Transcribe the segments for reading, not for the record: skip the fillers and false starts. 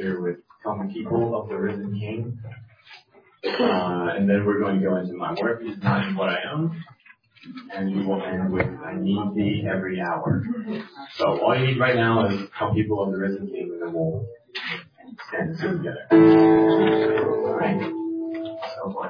here with Common People of the Risen King. And then we're going to go into My Work Is Not What I Own. And we will end with I Need Thee Every Hour. So all you need right now is Common People of the Risen King, and then we'll stand and sing together. All right? So what?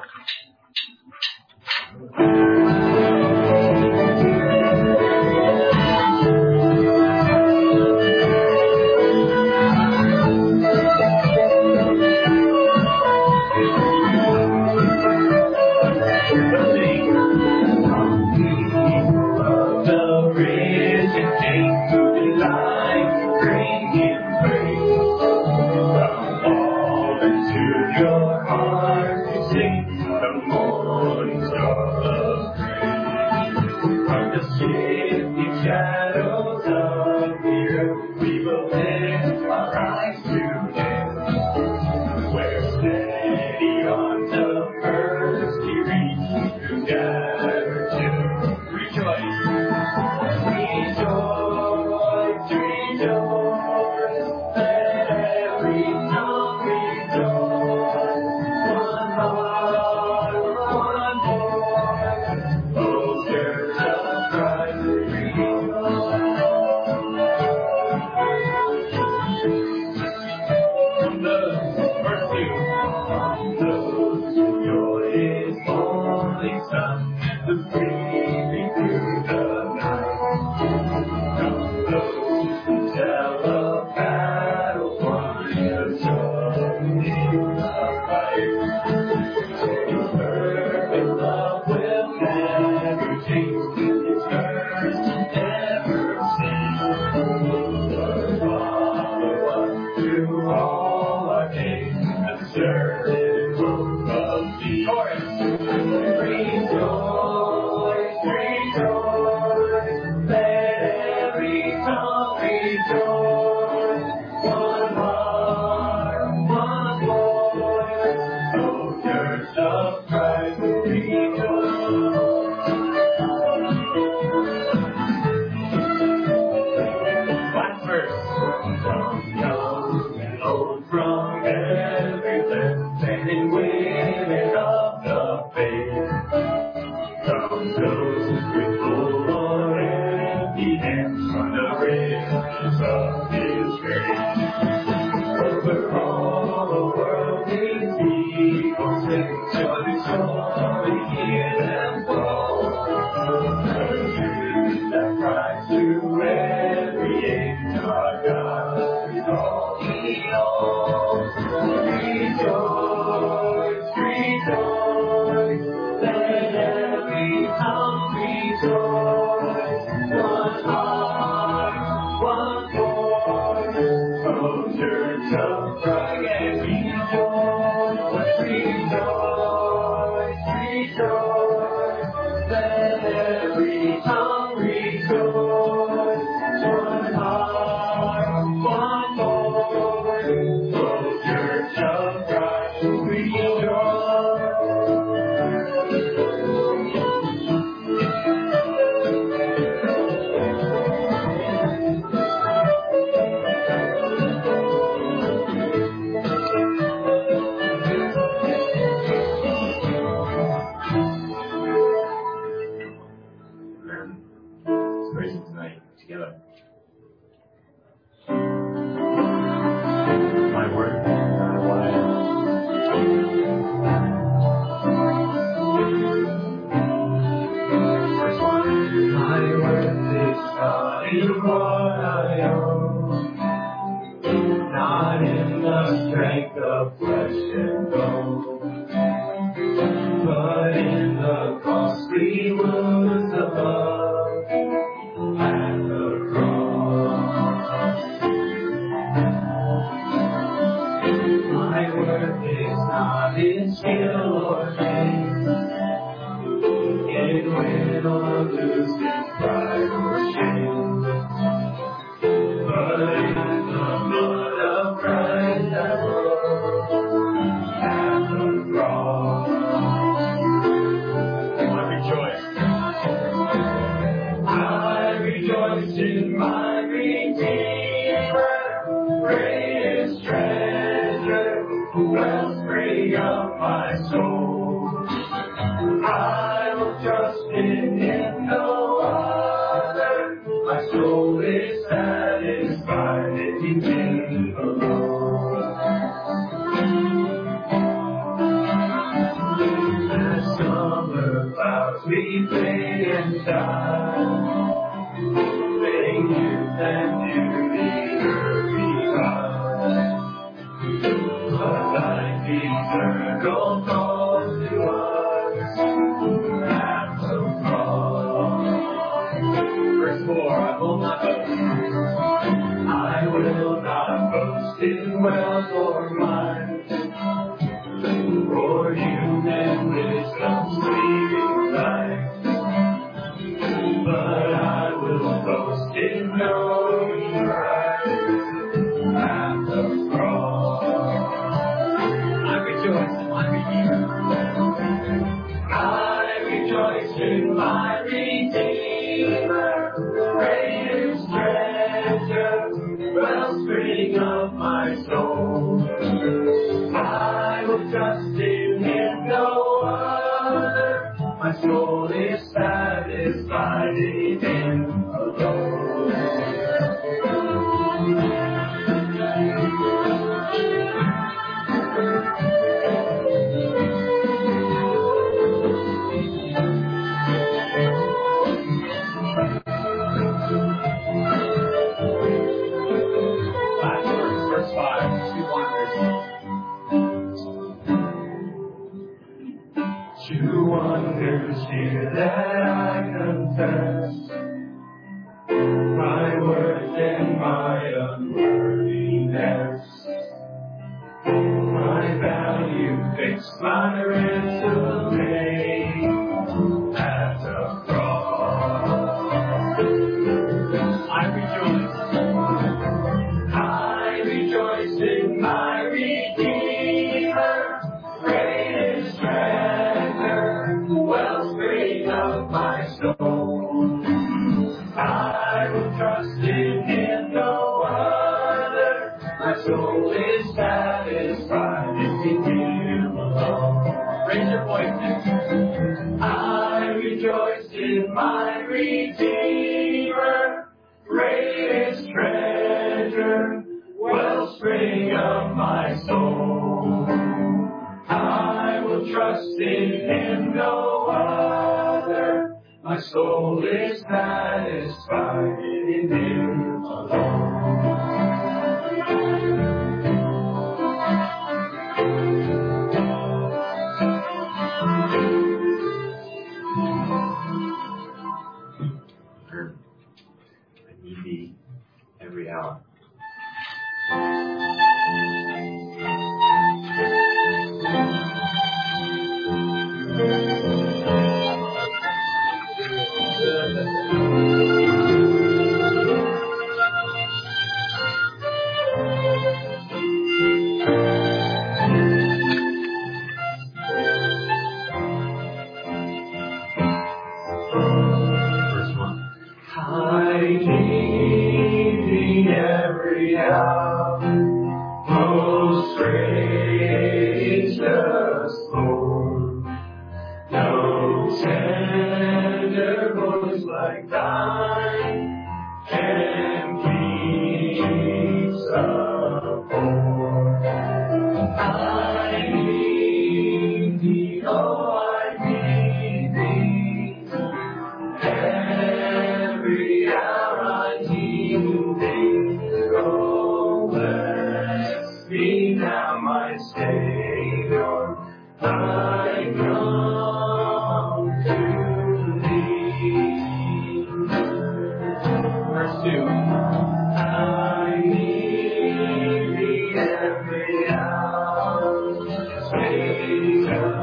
In my Redeemer, greatest strength. wellspring of my soul. I will trust in Him, no other. My soul is satisfied in Him alone. The summer clouds we fade and die. Fading youth and beauty behind. But life eternal calls to us at the cross. Verse 4, I will not boast. I will not boast in wealth or might, or human wisdom's fleeting light. But I will boast in knowing Christ at the cross. I rejoice in my Redeemer. I rejoice in my Redeemer, greatest treasure, wellspring of my soul. I will trust in Him, no other. My soul is satisfied in Him alone. Verse 5, 2 wonders. Two wonders here that I confess, my worth and my unworthiness, my value fixed, my ransom paid at the cross. I rejoice in my Redeemer, greatest treasure, wellspring of my soul. I will trust in Him, no other. My soul is satisfied in Him alone. Raise your voices. I rejoice in my Redeemer, greatest treasure, wellspring of my soul. I will trust in Him, no other. My soul is satisfied in Him alone. I need Thee every hour. Verse 1. I need Thee every hour, most gracious Lord. No tender voice like Thine can keep support. I need Thee, oh, I need Thee. Every hour I need Thee. Oh, bless me now, my Savior. I come to Thee. Verse 2. I need Thee every hour. Savior.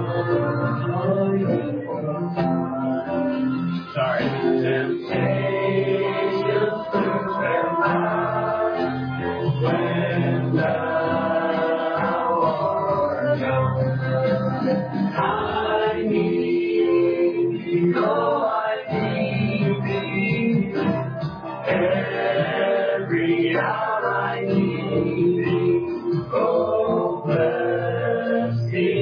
Sorry. Temptations and when Thou art come. I need Thee, oh, I need Thee. Every hour I need Thee. Oh, bless me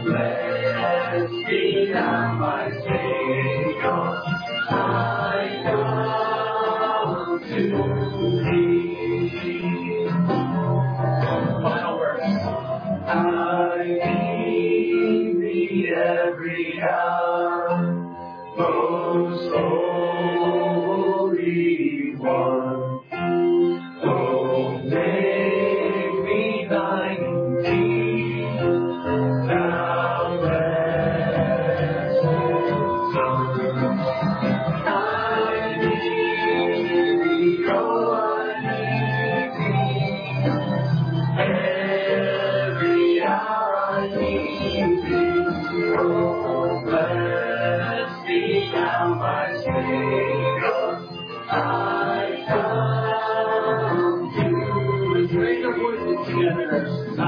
blessed be thou my Savior, I come to thee. Final verse. I need thee every hour, most holy one. Oh, make me thine indeed, thou blessed Son. I need thee, oh, I need thee. Every hour I need thee. Oh, blessed be thou my Savior. I come to raise your voices together. I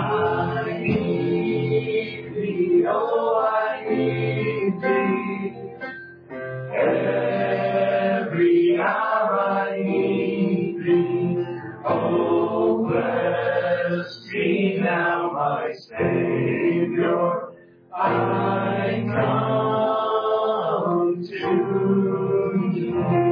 need thee, oh, I need thee. Every hour I need thee. Oh, blessed be thou my Savior. I come to thee.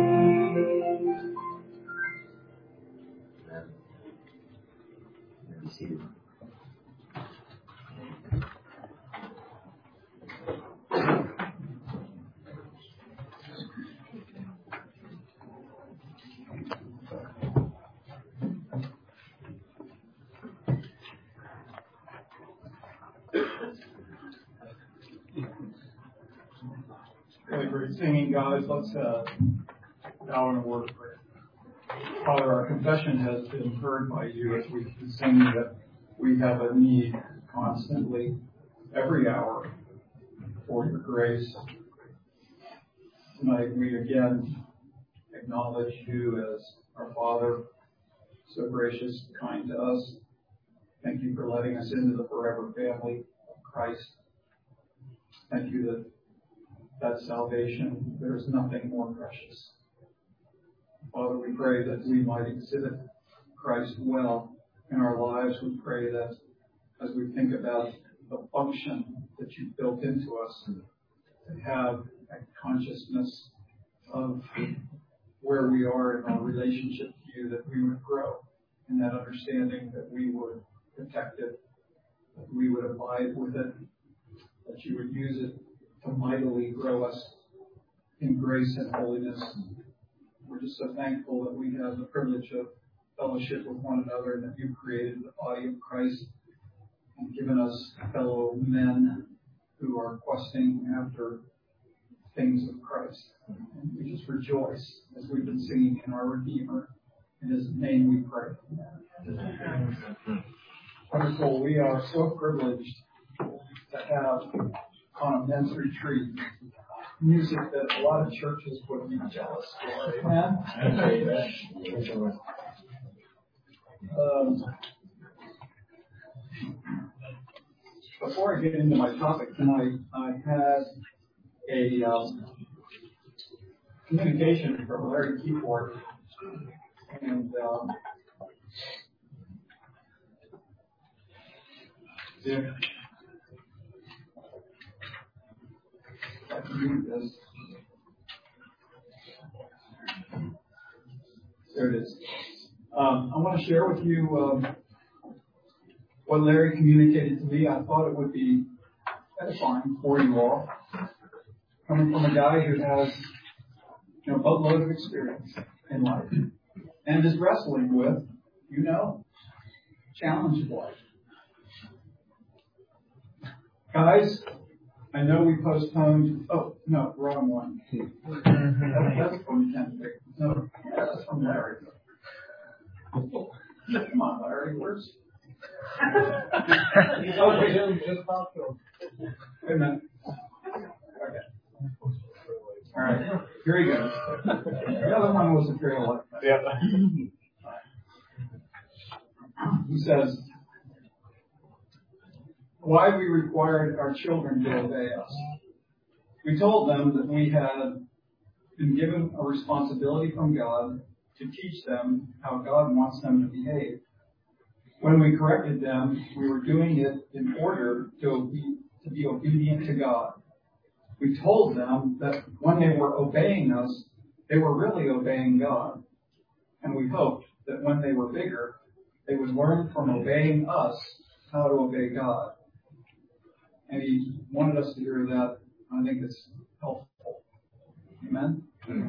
Really great singing, guys. Let's bow in a word of prayer. Father, our confession has been heard by you as we've been singing that we have a need constantly, every hour, for your grace. Tonight we again acknowledge you as our Father, so gracious, kind to us. Thank you for letting us into the forever family of Christ. Thank you that salvation, there is nothing more precious. Father, we pray that we might exhibit Christ well in our lives. We pray that as we think about the function that you've built into us, to have a consciousness of where we are in our relationship to you, that we would grow in that understanding, that we would protect it, that we would abide with it, that you would use it to mightily grow us in grace and holiness. We're just so thankful that we have the privilege of fellowship with one another, and that you've created the body of Christ and given us fellow men who are questing after things of Christ. And we just rejoice as we've been singing in our Redeemer. In his name we pray. Wonderful. We are so privileged to have on a men's retreat music that a lot of churches would be jealous for. Amen? Before I get into my topic tonight, I had a communication from Larry Keyport, and if I can read this. There it is. I want to share with you what Larry communicated to me. I thought it would be edifying for you all, coming from a guy who has a boatload of experience in life and is wrestling with, challenge of life. Guys, I know we postponed. Oh, no, wrong one. That's from Ken. No, that's from Larry. Come on, Larry. Where's? Just talk to him. Wait a minute. Okay. All right. Here he goes. The other one was a trail like that. Yeah. He says, why we required our children to obey us. We told them that we had been given a responsibility from God to teach them how God wants them to behave. When we corrected them, we were doing it in order to to be obedient to God. We told them that when they were obeying us, they were really obeying God. And we hoped that when they were bigger, they would learn from obeying us how to obey God. And he wanted us to hear that. I think it's helpful. Amen?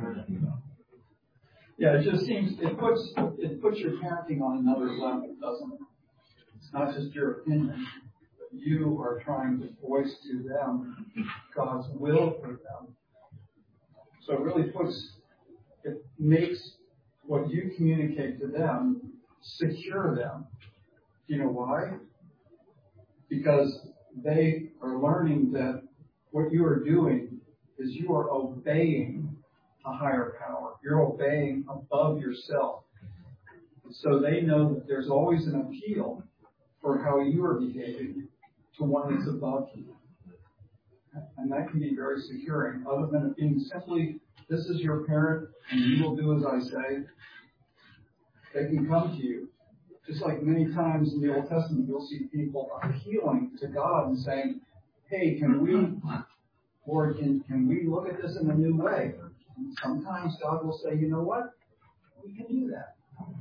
Yeah, it just seems, it puts your parenting on another level, doesn't it? It's not just your opinion. You are trying to voice to them God's will for them. So it makes what you communicate to them secure them. Do you know why? Because they are learning that what you are doing is you are obeying a higher power. You're obeying above yourself. So they know that there's always an appeal for how you are behaving to one that's above you. And that can be very securing. Other than it being simply, this is your parent and you will do as I say, they can come to you. Just like many times in the Old Testament, you'll see people appealing to God and saying, hey, Lord, can we look at this in a new way? And sometimes God will say, you know what? We can do that.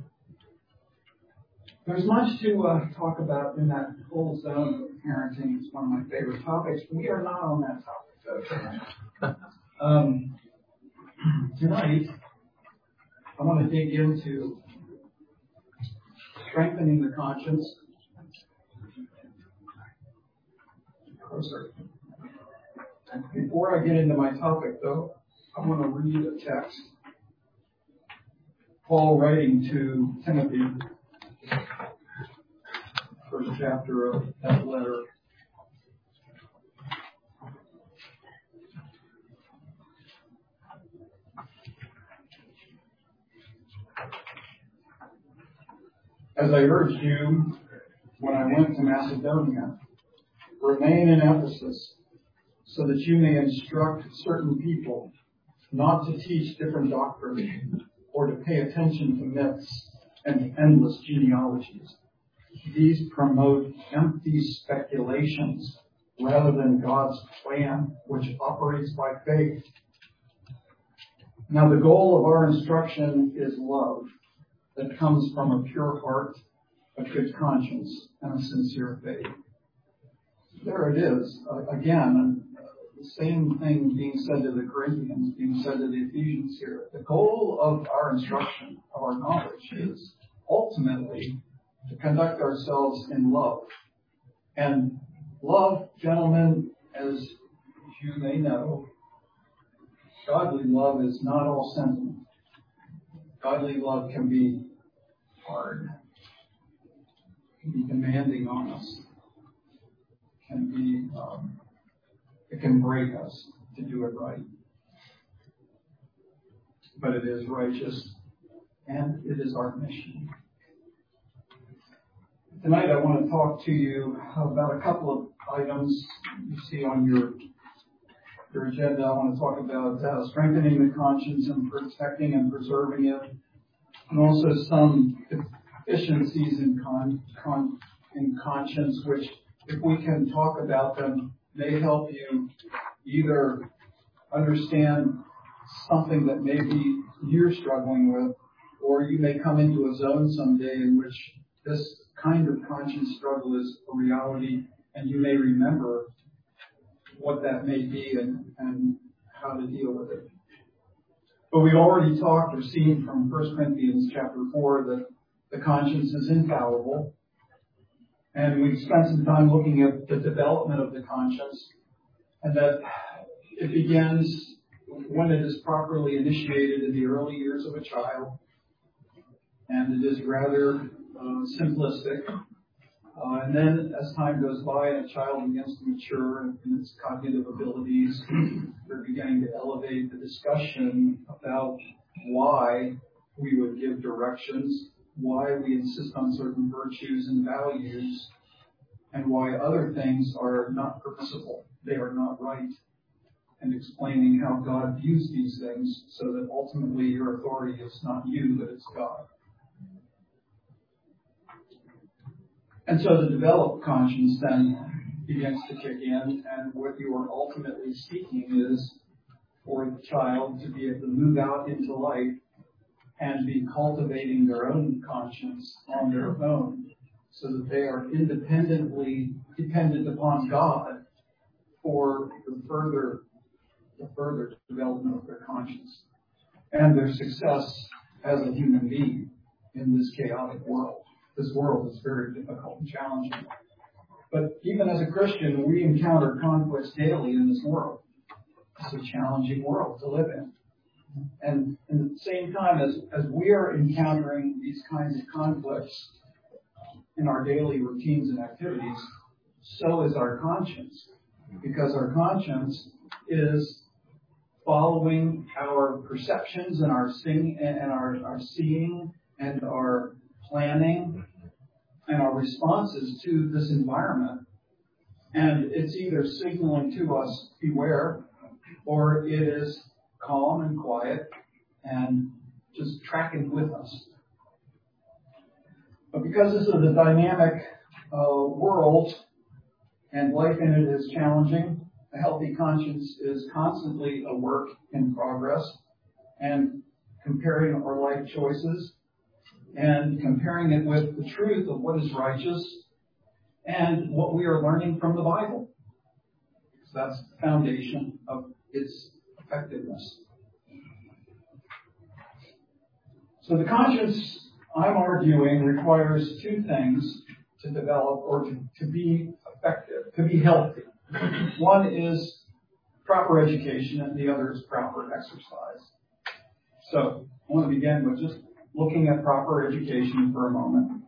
There's much to talk about in that whole zone of parenting. It's one of my favorite topics. We are not on that topic, though. Tonight, I want to dig into strengthening the conscience. Before I get into my topic, though, I want to read a text. Paul writing to Timothy, first chapter of that letter. As I urged you when I went to Macedonia, remain in Ephesus so that you may instruct certain people not to teach different doctrines or to pay attention to myths and endless genealogies. These promote empty speculations rather than God's plan, which operates by faith. Now, the goal of our instruction is love that comes from a pure heart, a good conscience, and a sincere faith. There it is. Again, the same thing being said to the Corinthians, being said to the Ephesians here. The goal of our instruction, of our knowledge, is ultimately to conduct ourselves in love. And love, gentlemen, as you may know, godly love is not all sentiment. Godly love can be hard, can be demanding on us, it can break us to do it right. But it is righteous, and it is our mission. Tonight I want to talk to you about a couple of items you see on your agenda. I want to talk about strengthening the conscience and protecting and preserving it, and also some deficiencies in conscience, which, if we can talk about them, may help you either understand something that maybe you're struggling with, or you may come into a zone someday in which this kind of conscience struggle is a reality, and you may remember what that may be and how to deal with it. But we've already talked or seen from 1 Corinthians chapter 4 that the conscience is infallible. And we've spent some time looking at the development of the conscience, and that it begins when it is properly initiated in the early years of a child, and it is rather simplistic. And then as time goes by and a child begins to mature in its cognitive abilities, we're beginning to elevate the discussion about why we would give directions, why we insist on certain virtues and values, and why other things are not permissible, they are not right, and explaining how God views these things so that ultimately your authority is not you, but it's God. And so the developed conscience then begins to kick in, and what you are ultimately seeking is for the child to be able to move out into life and be cultivating their own conscience on their own, so that they are independently dependent upon God for the further development of their conscience and their success as a human being in this chaotic world. This world is very difficult and challenging. But even as a Christian, we encounter conflicts daily in this world. It's a challenging world to live in. And at the same time, as we are encountering these kinds of conflicts in our daily routines and activities, so is our conscience. Because our conscience is following our perceptions and our seeing and our planning and our responses to this environment. And it's either signaling to us, beware, or it is calm and quiet and just tracking with us. But because this is a dynamic world and life in it is challenging, a healthy conscience is constantly a work in progress, and comparing our life choices and comparing it with the truth of what is righteous and what we are learning from the Bible. So that's the foundation of its effectiveness. So the conscience, I'm arguing, requires two things to develop or to be effective, to be healthy. One is proper education and the other is proper exercise. So I want to begin with just looking at proper education for a moment.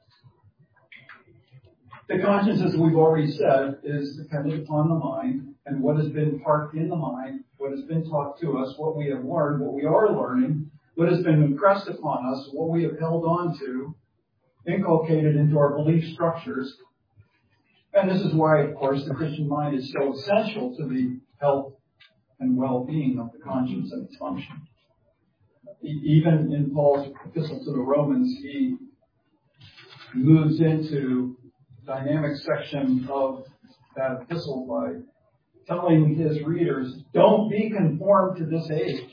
The conscience, as we've already said, is dependent upon the mind and what has been parked in the mind, what has been taught to us, what we have learned, what we are learning, what has been impressed upon us, what we have held on to, inculcated into our belief structures. And this is why, of course, the Christian mind is so essential to the health and well-being of the conscience and its function. Even in Paul's epistle to the Romans, he moves into a dynamic section of that epistle by telling his readers, don't be conformed to this age,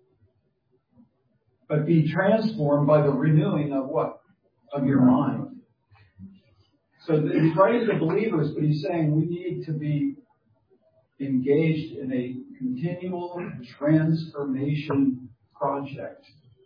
but be transformed by the renewing of what? Of your mind. So he's writing to believers, but he's saying we need to be engaged in a continual transformation project.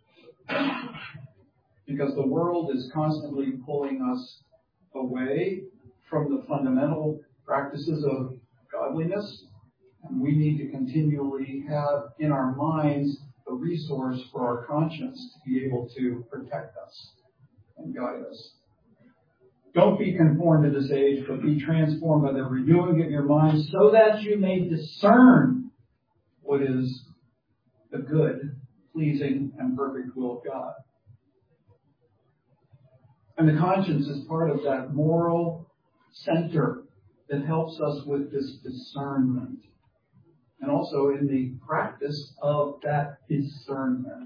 Because the world is constantly pulling us away from the fundamental practices of godliness, and we need to continually have in our minds a resource for our conscience to be able to protect us and guide us. Don't be conformed to this age, but be transformed by the renewing of your mind so that you may discern what is the good, pleasing, and perfect will of God. And the conscience is part of that moral center that helps us with this discernment. And also in the practice of that discernment.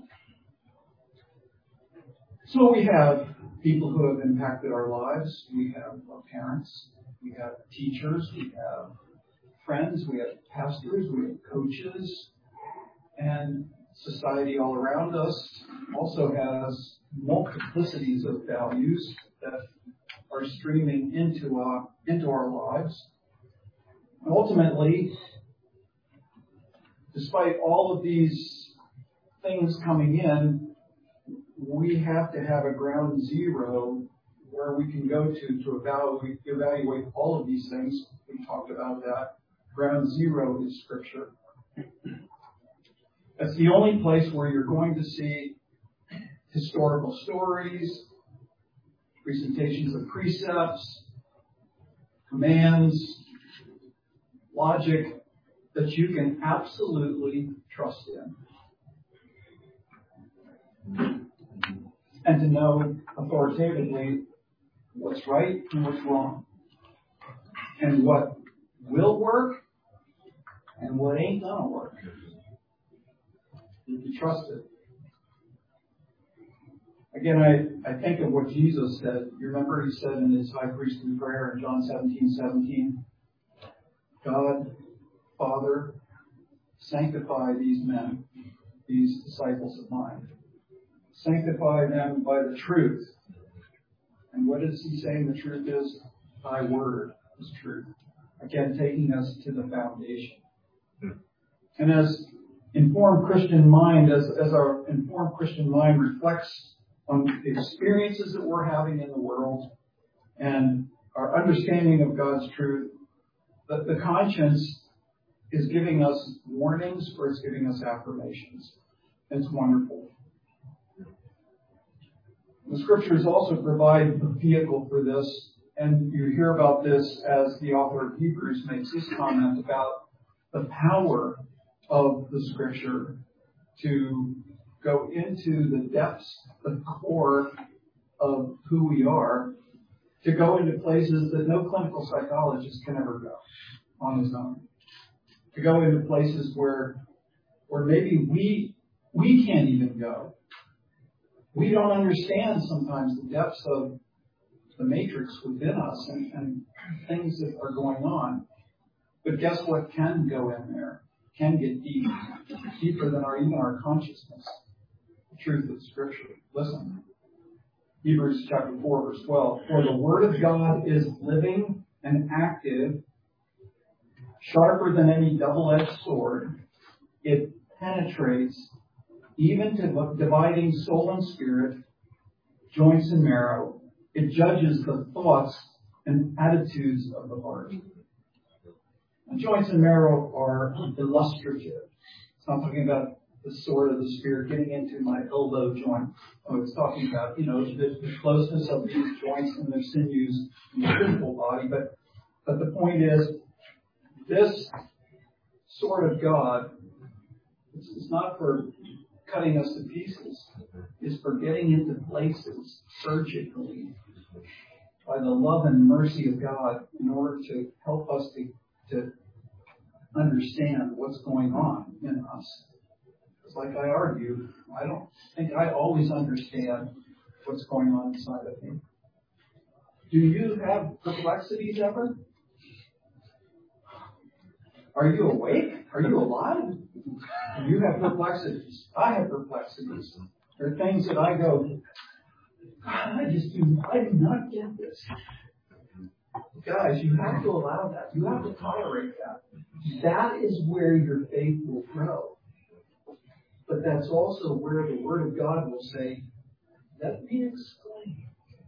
So we have people who have impacted our lives. We have our parents. We have teachers. We have friends. We have pastors. We have coaches. And society all around us also has multiplicities of values that are streaming into our lives. And ultimately, despite all of these things coming in, we have to have a ground zero where we can go to evaluate all of these things. We talked about that. Ground zero is Scripture. That's the only place where you're going to see historical stories, presentations of precepts, commands, logic that you can absolutely trust in. And to know authoritatively what's right and what's wrong. And what will work and what ain't gonna work. You can trust it. Again, I think of what Jesus said. You remember he said in his high priestly prayer in John 17:17, God, Father, sanctify these men, these disciples of mine. Sanctify them by the truth. And what is he saying the truth is? Thy word is truth. Again, taking us to the foundation. And as informed Christian mind, as our informed Christian mind reflects on the experiences that we're having in the world and our understanding of God's truth, the conscience is giving us warnings or it's giving us affirmations. It's wonderful. The scriptures also provide a vehicle for this, and you hear about this as the author of Hebrews makes his comment about the power of the scripture to go into the depths, the core of who we are, to go into places that no clinical psychologist can ever go on his own. To go into places where maybe we can't even go. We don't understand sometimes the depths of the matrix within us and things that are going on. But guess what can go in there? Can get deep, deeper than even our consciousness. The truth of Scripture. Listen. Hebrews chapter 4, verse 12. For the Word of God is living and active, sharper than any double-edged sword. It penetrates even to dividing soul and spirit, joints and marrow. It judges the thoughts and attitudes of the heart. And joints and marrow are illustrative. It's not talking about the sword of the spirit getting into my elbow joint. Oh, it's talking about, the closeness of these joints and their sinews in the physical body. But the point is, this sword of God, it's not for cutting us to pieces. It's for getting into places surgically by the love and mercy of God in order to help us to understand what's going on in us. It's like I argue, I don't think I always understand what's going on inside of me. Do you have perplexities ever? Are you awake? Are you alive? You have perplexities. I have perplexities. There are things that I go, God, I do not get this. Guys, you have to allow that. You have to tolerate that. That is where your faith will grow. But that's also where the Word of God will say, let me explain.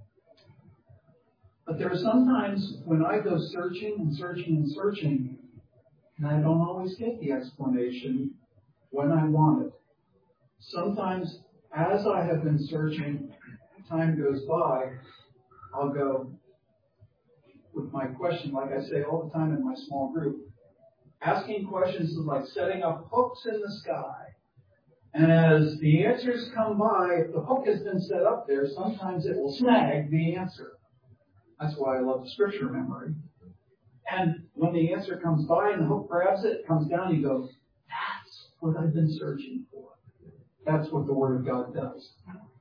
But there are sometimes when I go searching and searching and searching, and I don't always get the explanation when I want it. Sometimes, as I have been searching, time goes by, I'll go with my question, like I say all the time in my small group. Asking questions is like setting up hooks in the sky. And as the answers come by, if the hook has been set up there, sometimes it will snag the answer. That's why I love scripture memory. And when the answer comes by and the hook grabs it, comes down, you go, that's what I've been searching for. That's what the Word of God does.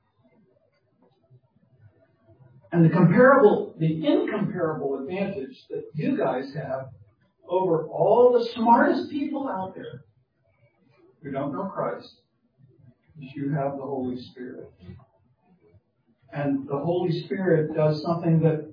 And the incomparable advantage that you guys have over all the smartest people out there who don't know Christ is you have the Holy Spirit. And the Holy Spirit does something that,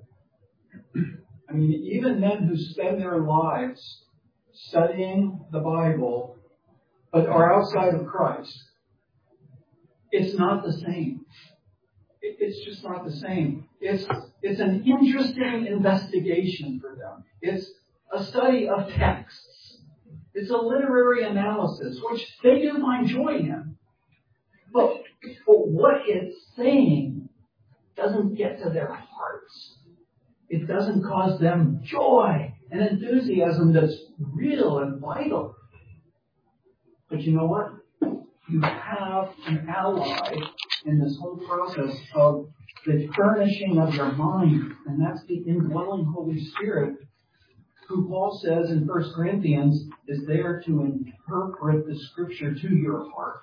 even men who spend their lives studying the Bible but are outside of Christ, it's not the same. It's just not the same. It's an interesting investigation for them. It's a study of texts. It's a literary analysis, which they do find joy in. But what it's saying doesn't get to their hearts. It doesn't cause them joy and enthusiasm that's real and vital. But you know what? You have an ally in this whole process of the furnishing of your mind, and that's the indwelling Holy Spirit, who Paul says in 1 Corinthians is there to interpret the Scripture to your heart.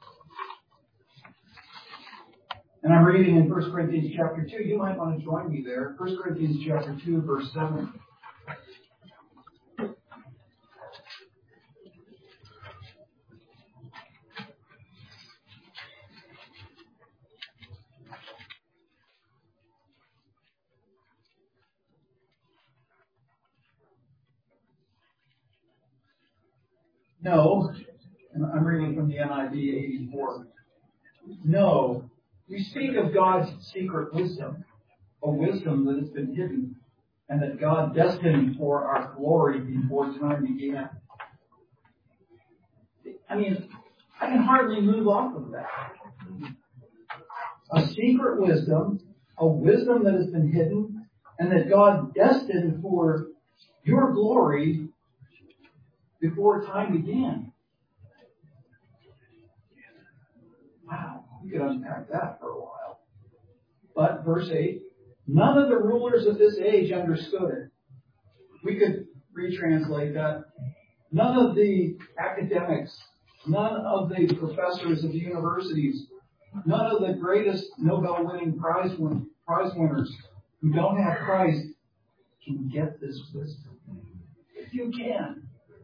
And I'm reading in 1 Corinthians chapter 2. You might want to join me there. 1 Corinthians chapter 2, verse 7. No, and I'm reading from the NIV 84. No, we speak of God's secret wisdom, a wisdom that has been hidden and that God destined for our glory before time began. I mean, I can hardly move off of that. A secret wisdom, a wisdom that has been hidden, and that God destined for your glory before time began. Wow, we could unpack that for a while. But verse 8, none of the rulers of this age understood it. We could retranslate that. None of the academics, none of the professors of the universities, none of the greatest Nobel-winning prize winners who don't have Christ can get this wisdom. If you can.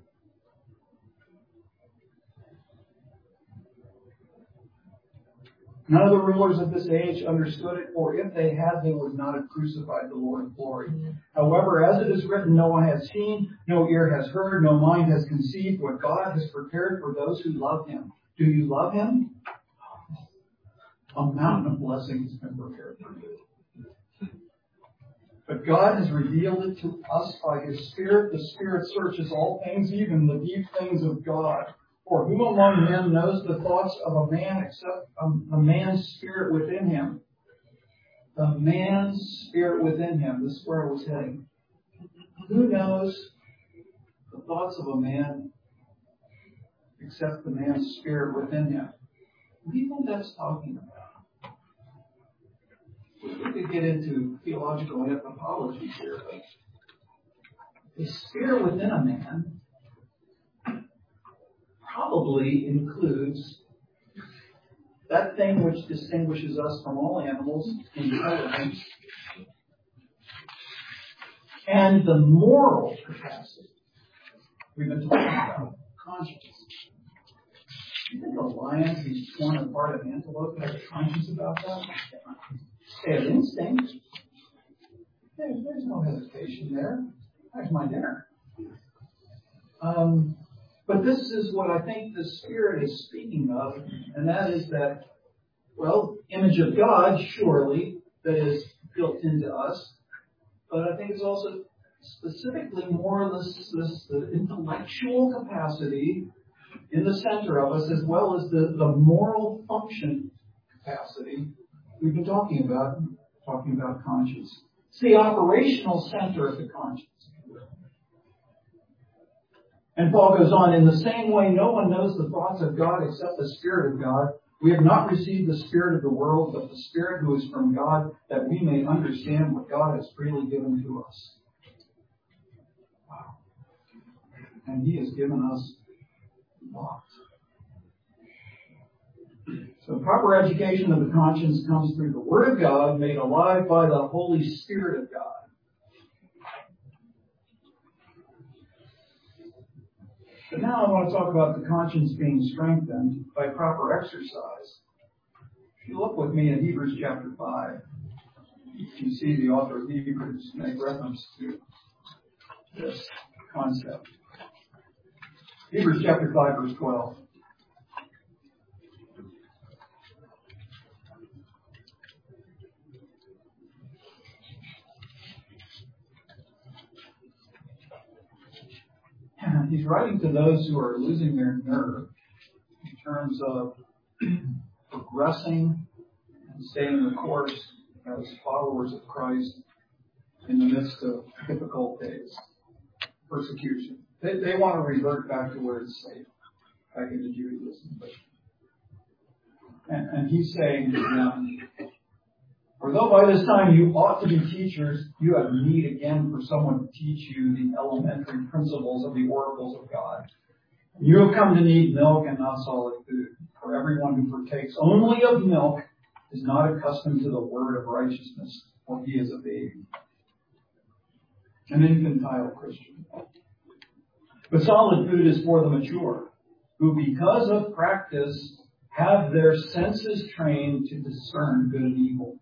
None of the rulers of this age understood it, for if they had, they would not have crucified the Lord of glory. However, as it is written, no eye has seen, no ear has heard, no mind has conceived what God has prepared for those who love Him. Do you love Him? A mountain of blessing has been prepared for you. But God has revealed it to us by His Spirit. The Spirit searches all things, even the deep things of God. For who among men knows the thoughts of a man except a man's spirit within him? The man's spirit within him. This is where I was heading. Who knows the thoughts of a man except the man's spirit within him? What do you think that's talking about? We could get into theological anthropology here, but the spirit within a man probably includes that thing which distinguishes us from all animals, intelligence, and the moral capacity we've been talking about, conscience. Do you think a lion who's torn apart an antelope has a conscience about that? They have instinct. There's no hesitation there. There's my dinner. But this is what I think the Spirit is speaking of, and that is that, well, image of God, surely, that is built into us, but I think it's also specifically more the intellectual capacity in the center of us, as well as the moral function capacity we've been talking about conscience. It's the operational center of the conscience. And Paul goes on, in the same way, no one knows the thoughts of God except the Spirit of God. We have not received the spirit of the world, but the Spirit who is from God, that we may understand what God has freely given to us. Wow. And He has given us lots. So proper education of the conscience comes through the Word of God, made alive by the Holy Spirit of God. But now I want to talk about the conscience being strengthened by proper exercise. If you look with me in Hebrews chapter 5, you see the author of Hebrews make reference to this concept. Hebrews chapter 5, verse 12. He's writing to those who are losing their nerve in terms of progressing and staying the course as followers of Christ in the midst of difficult days, persecution. They want to revert back to where it's safe, back into Judaism. And he's saying to them, for though by this time you ought to be teachers, you have need again for someone to teach you the elementary principles of the oracles of God. You have come to need milk and not solid food. For everyone who partakes only of milk is not accustomed to the word of righteousness, for he is a baby, an infantile Christian. But solid food is for the mature, who because of practice have their senses trained to discern good and evil.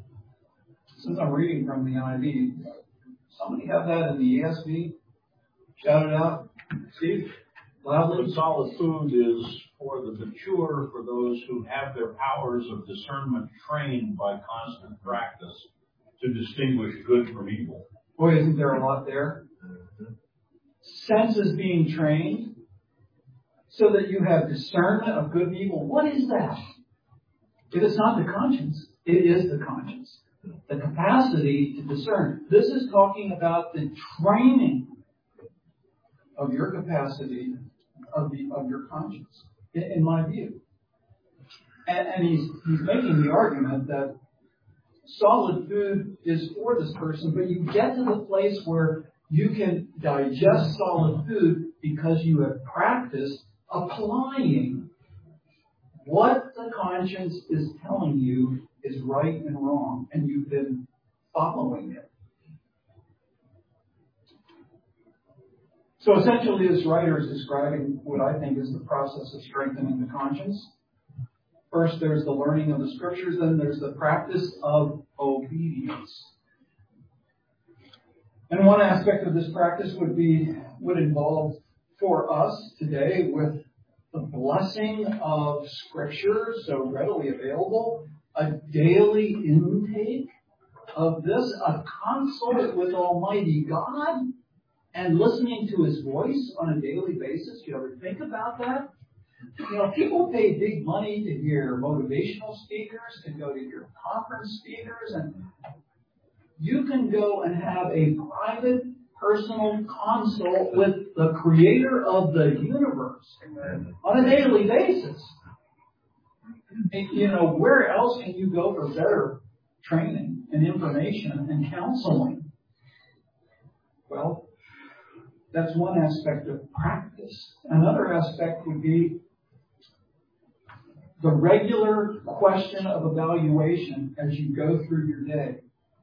Since I'm reading from the NIV, somebody have that in the ESV? Shout it out. Steve, loudly. Solid food is for the mature, for those who have their powers of discernment trained by constant practice to distinguish good from evil. Boy, isn't there a lot there? Senses being trained so that you have discernment of good and evil. What is that? If it's not the conscience, it is the conscience. The capacity to discern. This is talking about the training of your capacity of your conscience, in my view. And he's making the argument that solid food is for this person, but you get to the place where you can digest solid food because you have practiced applying what the conscience is telling you is right and wrong, and you've been following it. So essentially, this writer is describing what I think is the process of strengthening the conscience. First, there's the learning of the scriptures, then there's the practice of obedience. And one aspect of this practice would involve for us today with the blessing of Scripture so readily available, a daily intake of this, a consult with Almighty God, and listening to His voice on a daily basis. You ever think about that? You know, people pay big money to hear motivational speakers, to go to hear conference speakers, and you can go and have a private, personal consult with the Creator of the universe on a daily basis. And, you know, where else can you go for better training and information and counseling? Well, that's one aspect of practice. Another aspect would be the regular question of evaluation as you go through your day.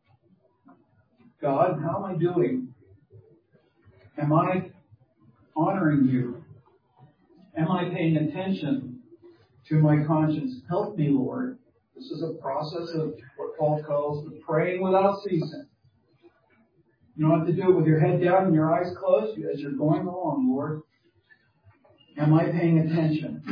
God, how am I doing? Am I honoring you? Am I paying attention to my conscience? Help me, Lord. This is a process of what Paul calls the praying without ceasing. You don't have to do it with your head down and your eyes closed as you're going along, Lord. Am I paying attention?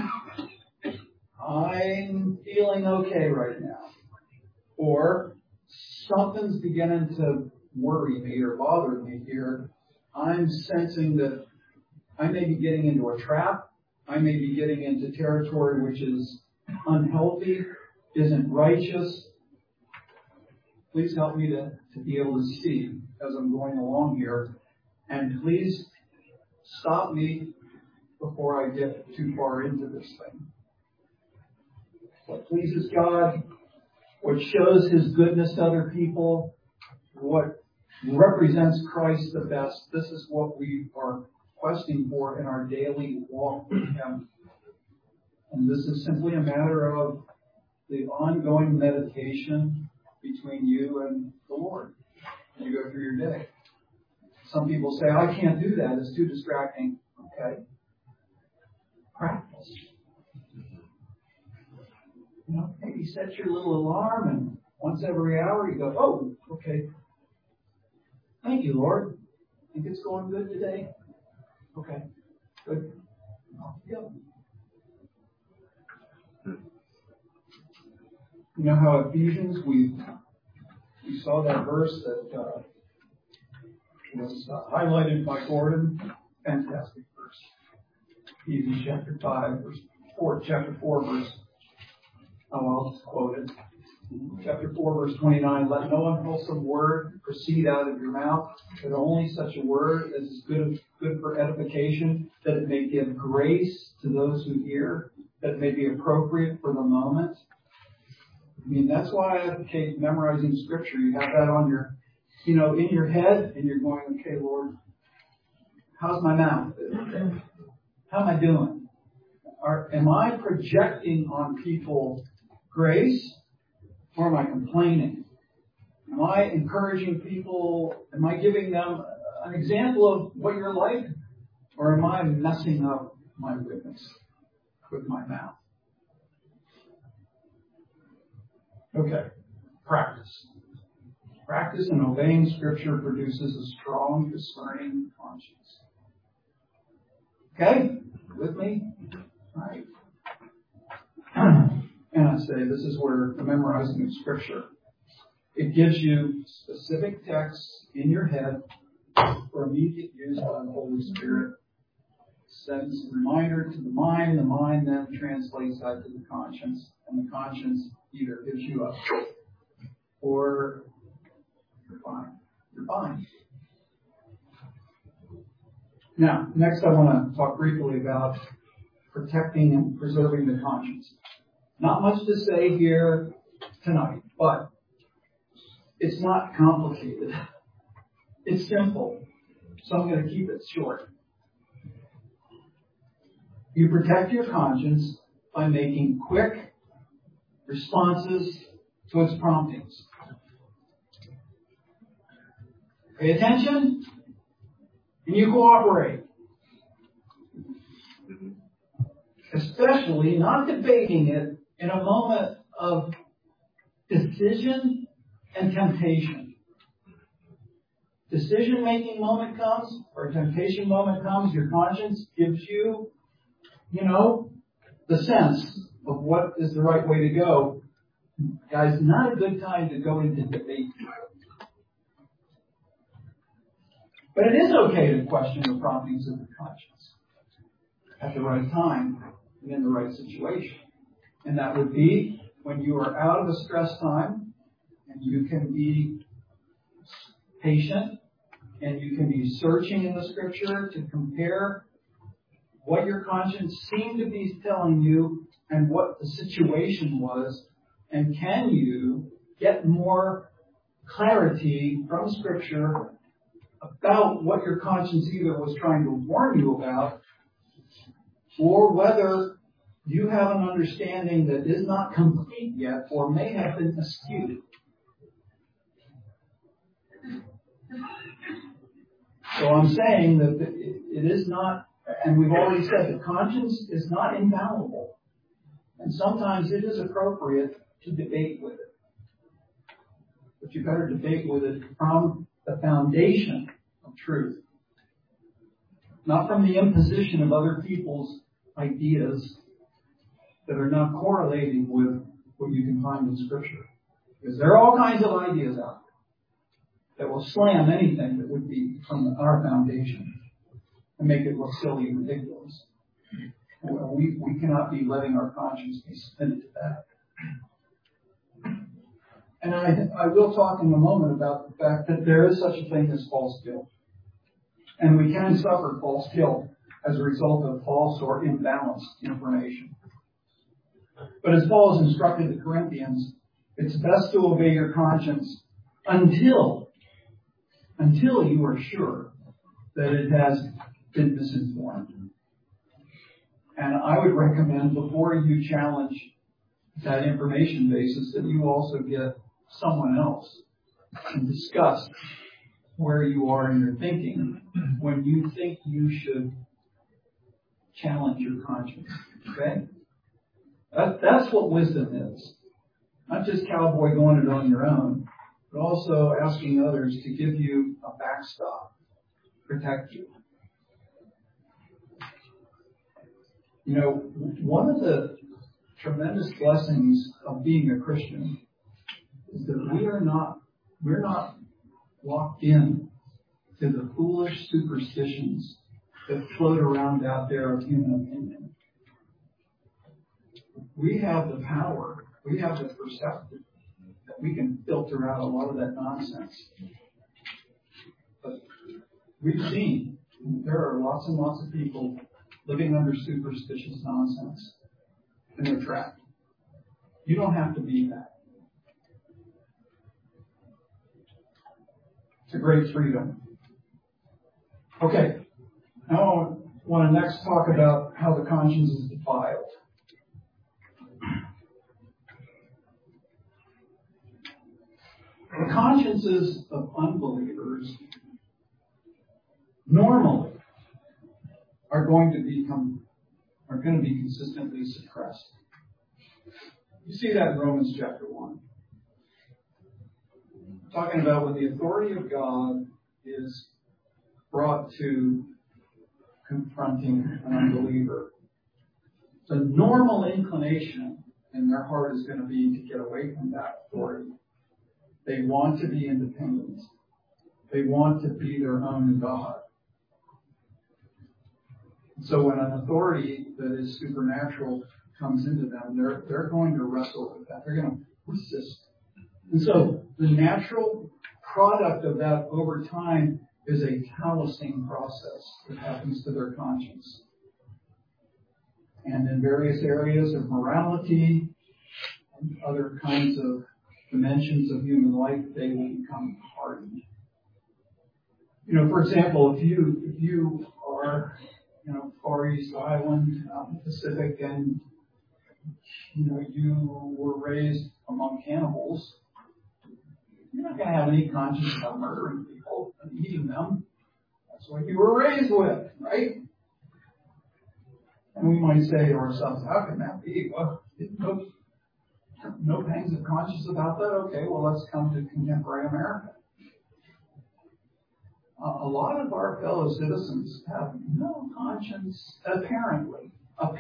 I'm feeling okay right now. Or something's beginning to worry me or bother me here. I'm sensing that I may be getting into a trap. I may be getting into territory which is unhealthy, isn't righteous. Please help me to be able to see as I'm going along here. And please stop me before I get too far into this thing. What pleases God, what shows His goodness to other people, what represents Christ the best, this is what we are questing for in our daily walk with Him. And this is simply a matter of the ongoing meditation between you and the Lord as you go through your day. Some people say, I can't do that, it's too distracting. Okay. Practice. You know, maybe set your little alarm and once every hour you go, oh, okay. Thank you, Lord. Think it's going good today? Okay. Good. Yep. You know how Ephesians, we saw that verse that was highlighted by Gordon. Fantastic verse. Ephesians chapter 4, verse. I'll just quote it. Chapter 4, verse 29. Let no unwholesome word proceed out of your mouth, but only such a word as is good for edification, that it may give grace to those who hear, that it may be appropriate for the moment. I mean, that's why I advocate memorizing Scripture. You have that on your, in your head, and you're going, okay, Lord, how's my mouth? How am I doing? Am I projecting on people grace, or am I complaining? Am I encouraging people? Am I giving them an example of what you're like? Or am I messing up my witness with my mouth? Okay, practice. Practice in obeying Scripture produces a strong, discerning conscience. Okay? With me? All right. And I say this is where the memorizing of Scripture, it gives you specific texts in your head for immediate use by the Holy Spirit. Sends a reminder to the mind then translates that to the conscience, and the conscience either gives you up or you're fine. You're fine. Now, next I want to talk briefly about protecting and preserving the conscience. Not much to say here tonight, but it's not complicated. It's simple, so I'm going to keep it short. You protect your conscience by making quick responses to its promptings. Pay attention, and you cooperate. Especially not debating it in a moment of decision and temptation. Decision-making moment comes, or a temptation moment comes, your conscience gives you, the sense of what is the right way to go. Guys, not a good time to go into debate. But it is okay to question the promptings of the conscience at the right time and in the right situation. And that would be when you are out of a stress time and you can be patient and you can be searching in the Scripture to compare what your conscience seemed to be telling you and what the situation was, and can you get more clarity from Scripture about what your conscience either was trying to warn you about, or whether you have an understanding that is not complete yet or may have been skewed. So I'm saying that it is not, and we've already said the conscience is not infallible. And sometimes it is appropriate to debate with it. But you better debate with it from the foundation of truth. Not from the imposition of other people's ideas that are not correlating with what you can find in Scripture. Because there are all kinds of ideas out there that will slam anything that would be from our foundation and make it look silly and ridiculous. We cannot be letting our conscience be spent to that. And I will talk in a moment about the fact that there is such a thing as false guilt. And we can suffer false guilt as a result of false or imbalanced information. But as Paul has instructed the Corinthians, it's best to obey your conscience until you are sure that it has been misinformed. And I would recommend before you challenge that information basis that you also get someone else and discuss where you are in your thinking when you think you should challenge your conscience. Okay? That's what wisdom is. Not just cowboy going it on your own, but also asking others to give you a backstop, protect you. One of the tremendous blessings of being a Christian is that we're not locked in to the foolish superstitions that float around out there of human opinion. We have the power, we have the perception that we can filter out a lot of that nonsense. But we've seen there are lots and lots of people living under superstitious nonsense, and they're trapped. You don't have to be that. It's a great freedom. Okay, now I want to next talk about how the conscience is defiled. The consciences of unbelievers normally are going to be consistently suppressed. You see that in Romans chapter 1. Talking about when the authority of God is brought to confronting an unbeliever. The normal inclination in their heart is going to be to get away from that authority. They want to be independent. They want to be their own God. So when an authority that is supernatural comes into them, they're going to wrestle with that. They're going to resist. And so the natural product of that over time is a callousing process that happens to their conscience. And in various areas of morality and other kinds of dimensions of human life, they will become hardened. For example, if you are, Far East Island, out in the Pacific, and you were raised among cannibals, you're not going to have any conscience about murdering people and eating them. That's what you were raised with, right? And we might say to ourselves, how can that be? Well, no pangs of conscience about that? Okay, well, let's come to contemporary America. A lot of our fellow citizens have no conscience, apparently,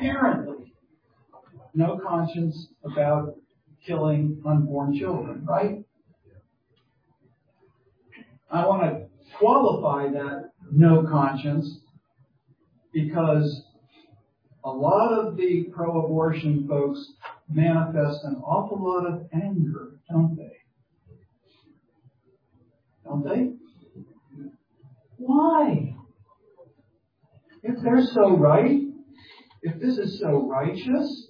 no conscience about killing unborn children, right? I want to qualify that no conscience because a lot of the pro-abortion folks manifest an awful lot of anger, don't they? Don't they? Why? If they're so right, if this is so righteous,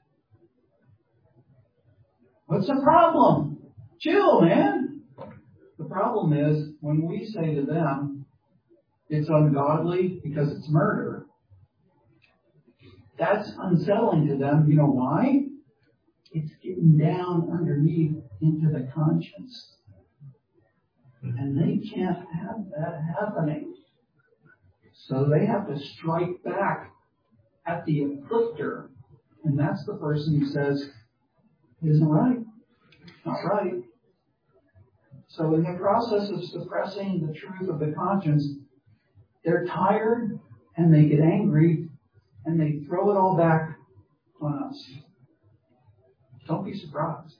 what's the problem? Chill, man. The problem is when we say to them, it's ungodly because it's murder, that's unsettling to them. You know why? It's getting down underneath into the conscience. And they can't have that happening. So they have to strike back at the afflicter. And that's the person who says, it isn't right. It's not right. So in the process of suppressing the truth of the conscience, they're tired and they get angry and they throw it all back on us. Don't be surprised.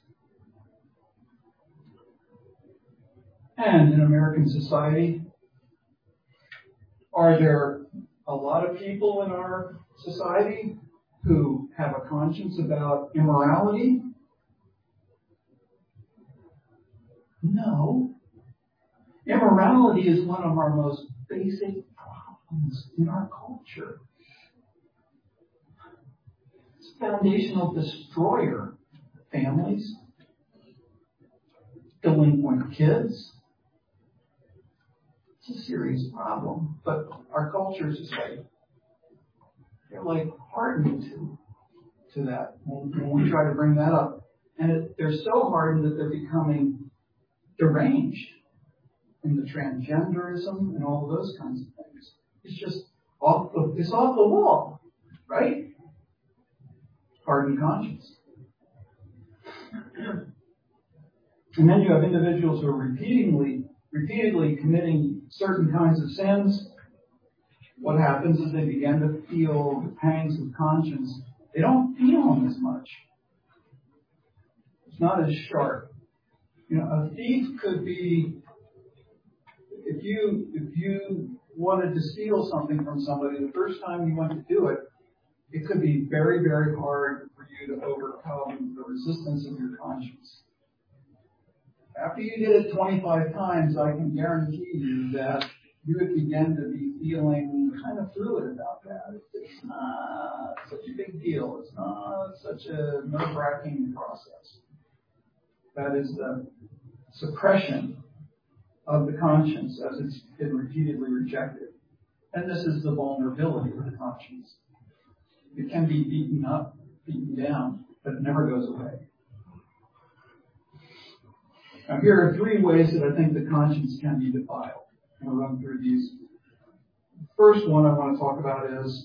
And in American society, are there a lot of people in our society who have a conscience about immorality? No. Immorality is one of our most basic problems in our culture. It's a foundational destroyer of families, delinquent kids. It's a serious problem, but our culture is just they're hardened to that when we try to bring that up. And they're so hardened that they're becoming deranged in the transgenderism and all of those kinds of things. It's just off the wall, right? Hardened conscience. And then you have individuals who are repeatedly committing certain kinds of sins. What happens is they begin to feel the pangs of conscience. They don't feel them as much. It's not as sharp. A thief could be, if you wanted to steal something from somebody, the first time you went to do it, it could be very, very hard for you to overcome the resistance of your conscience. After you did it 25 times, I can guarantee you that you would begin to be feeling kind of fluid about that. It's not such a big deal. It's not such a nerve-wracking process. That is the suppression of the conscience as it's been repeatedly rejected. And this is the vulnerability of the conscience. It can be beaten up, beaten down, but it never goes away. Now, here are 3 ways that I think the conscience can be defiled. I'm going to run through these. The first one I want to talk about is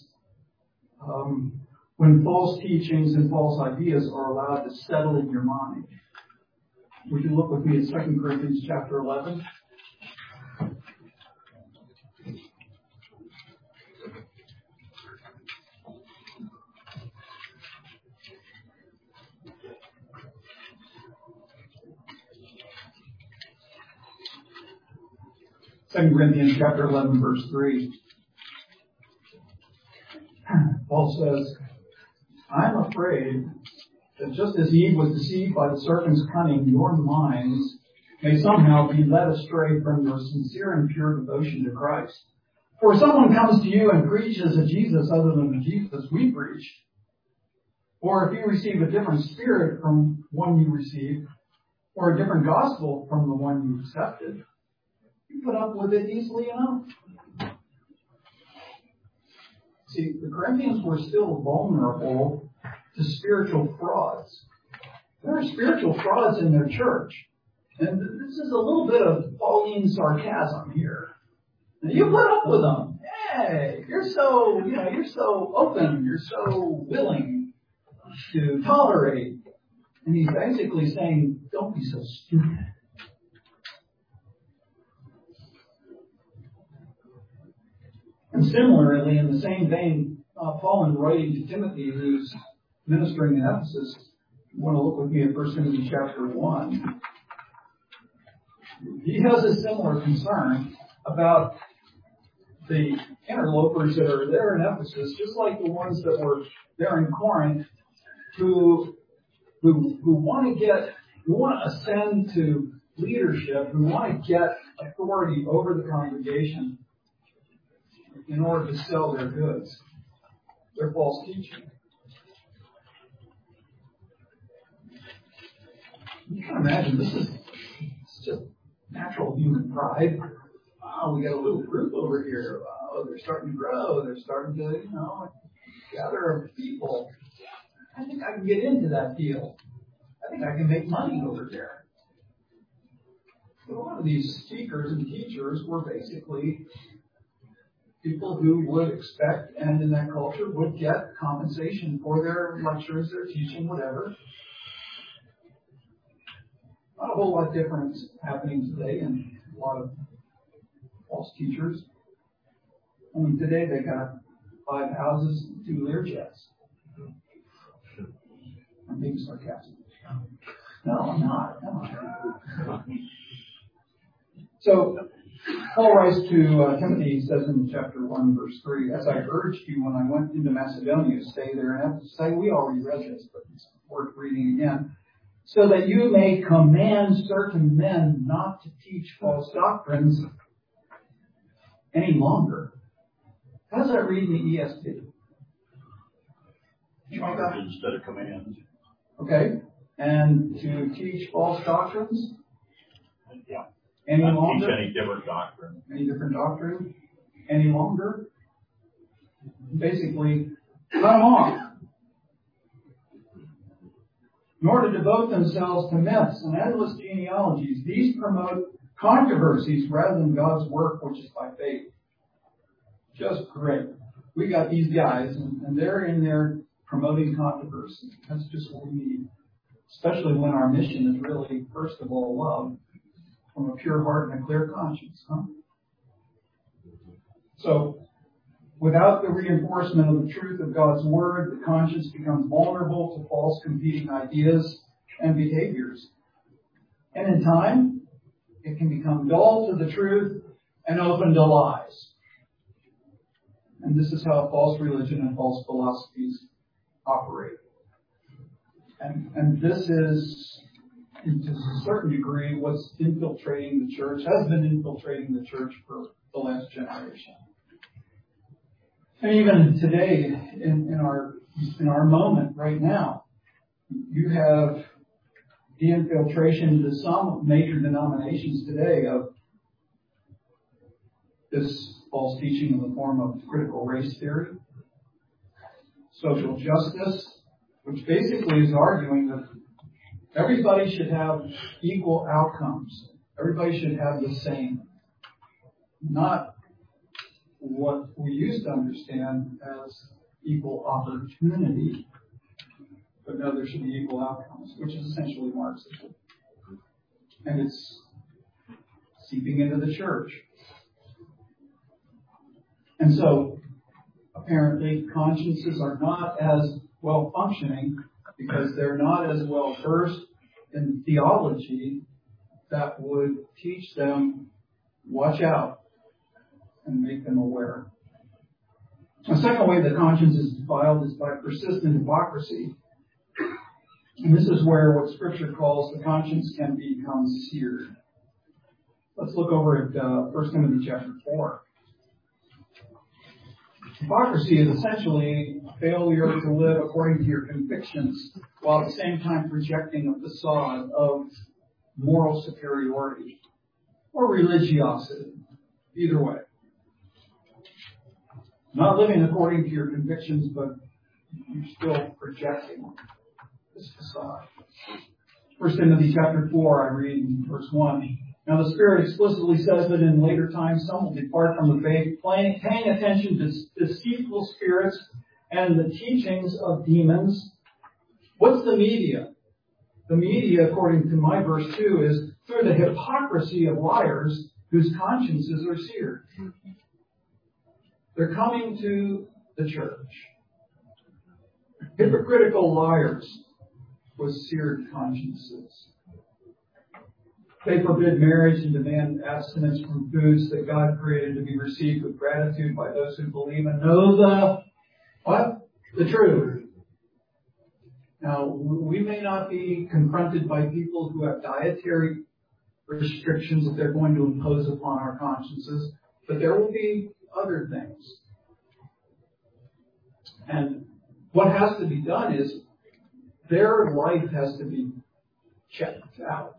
when false teachings and false ideas are allowed to settle in your mind. Would you look with me at 2 Corinthians chapter 11? 2 Corinthians chapter 11, verse 3. Paul says, I'm afraid that just as Eve was deceived by the serpent's cunning, your minds may somehow be led astray from your sincere and pure devotion to Christ. For if someone comes to you and preaches a Jesus other than the Jesus we preach, or if you receive a different spirit from one you received, or a different gospel from the one you accepted, you put up with it easily enough. See, the Corinthians were still vulnerable to spiritual frauds. There are spiritual frauds in their church. And this is a little bit of Pauline sarcasm here. And you put up with them. Hey, you're so open, you're so willing to tolerate. And he's basically saying, don't be so stupid. And similarly, in the same vein, Paul, in writing to Timothy, who's ministering in Ephesus, you want to look with me at 1 Timothy chapter 1. He has a similar concern about the interlopers that are there in Ephesus, just like the ones that were there in Corinth, who want to ascend to leadership, who want to get authority over the congregation in order to sell their goods. Their false teaching. You can imagine it's just natural human pride. Wow, we got a little group over here. Wow, they're starting to grow. They're starting to, gather people. I think I can get into that field. I think I can make money over there. But a lot of these speakers and teachers were basically people who would expect, and in that culture, would get compensation for their lectures, their teaching, whatever. Not a whole lot different happening today in a lot of false teachers. I mean, today they got 5 houses and 2 Learjets. I'm being sarcastic. No, I'm not. No. So, Paul writes to Timothy, he says in chapter 1, verse 3, as I urged you when I went into Macedonia, stay there in Ephesus. We already read this, but it's worth reading again. So that you may command certain men not to teach false doctrines any longer. How does that read in the ESV? Charge instead of command. Okay. And to teach false doctrines? Yeah. Any Not longer? teach any different doctrine. Any different doctrine? Any longer? Basically, cut them off. Nor to devote themselves to myths and endless genealogies. These promote controversies rather than God's work, which is by faith. Just great. We got these guys, and they're in there promoting controversy. That's just what we need. Especially when our mission is really, first of all, love from a pure heart and a clear conscience. So, without the reinforcement of the truth of God's Word, the conscience becomes vulnerable to false competing ideas and behaviors. And in time, it can become dull to the truth and open to lies. And this is how false religion and false philosophies operate. And this is, to a certain degree, what's infiltrating the church, has been infiltrating the church for the last generation. And even today, in our moment right now, you have the infiltration into some major denominations today of this false teaching in the form of critical race theory, social justice, which basically is arguing that everybody should have equal outcomes. Everybody should have the same. Not what we used to understand as equal opportunity, but no, there should be equal outcomes, which is essentially Marxism. And it's seeping into the church. And so, apparently, consciences are not as well functioning because they're not as well versed in theology that would teach them watch out and make them aware. The second way the conscience is defiled is by persistent hypocrisy. And this is where what Scripture calls the conscience can become seared. Let's look over at 1 Timothy chapter 4. Hypocrisy is essentially a failure to live according to your convictions while at the same time projecting a facade of moral superiority or religiosity. Either way. Not living according to your convictions, but you're still projecting this facade. 1 Timothy chapter 4, I read in verse 1. Now the Spirit explicitly says that in later times some will depart from the faith, paying attention to deceitful spirits and the teachings of demons. What's the media? The media, according to my verse 2, is through the hypocrisy of liars whose consciences are seared. They're coming to the church. Hypocritical liars with seared consciences. They forbid marriage and demand abstinence from foods that God created to be received with gratitude by those who believe and know the, what? The truth. Now, we may not be confronted by people who have dietary restrictions that they're going to impose upon our consciences, but there will be other things. And what has to be done is their life has to be checked out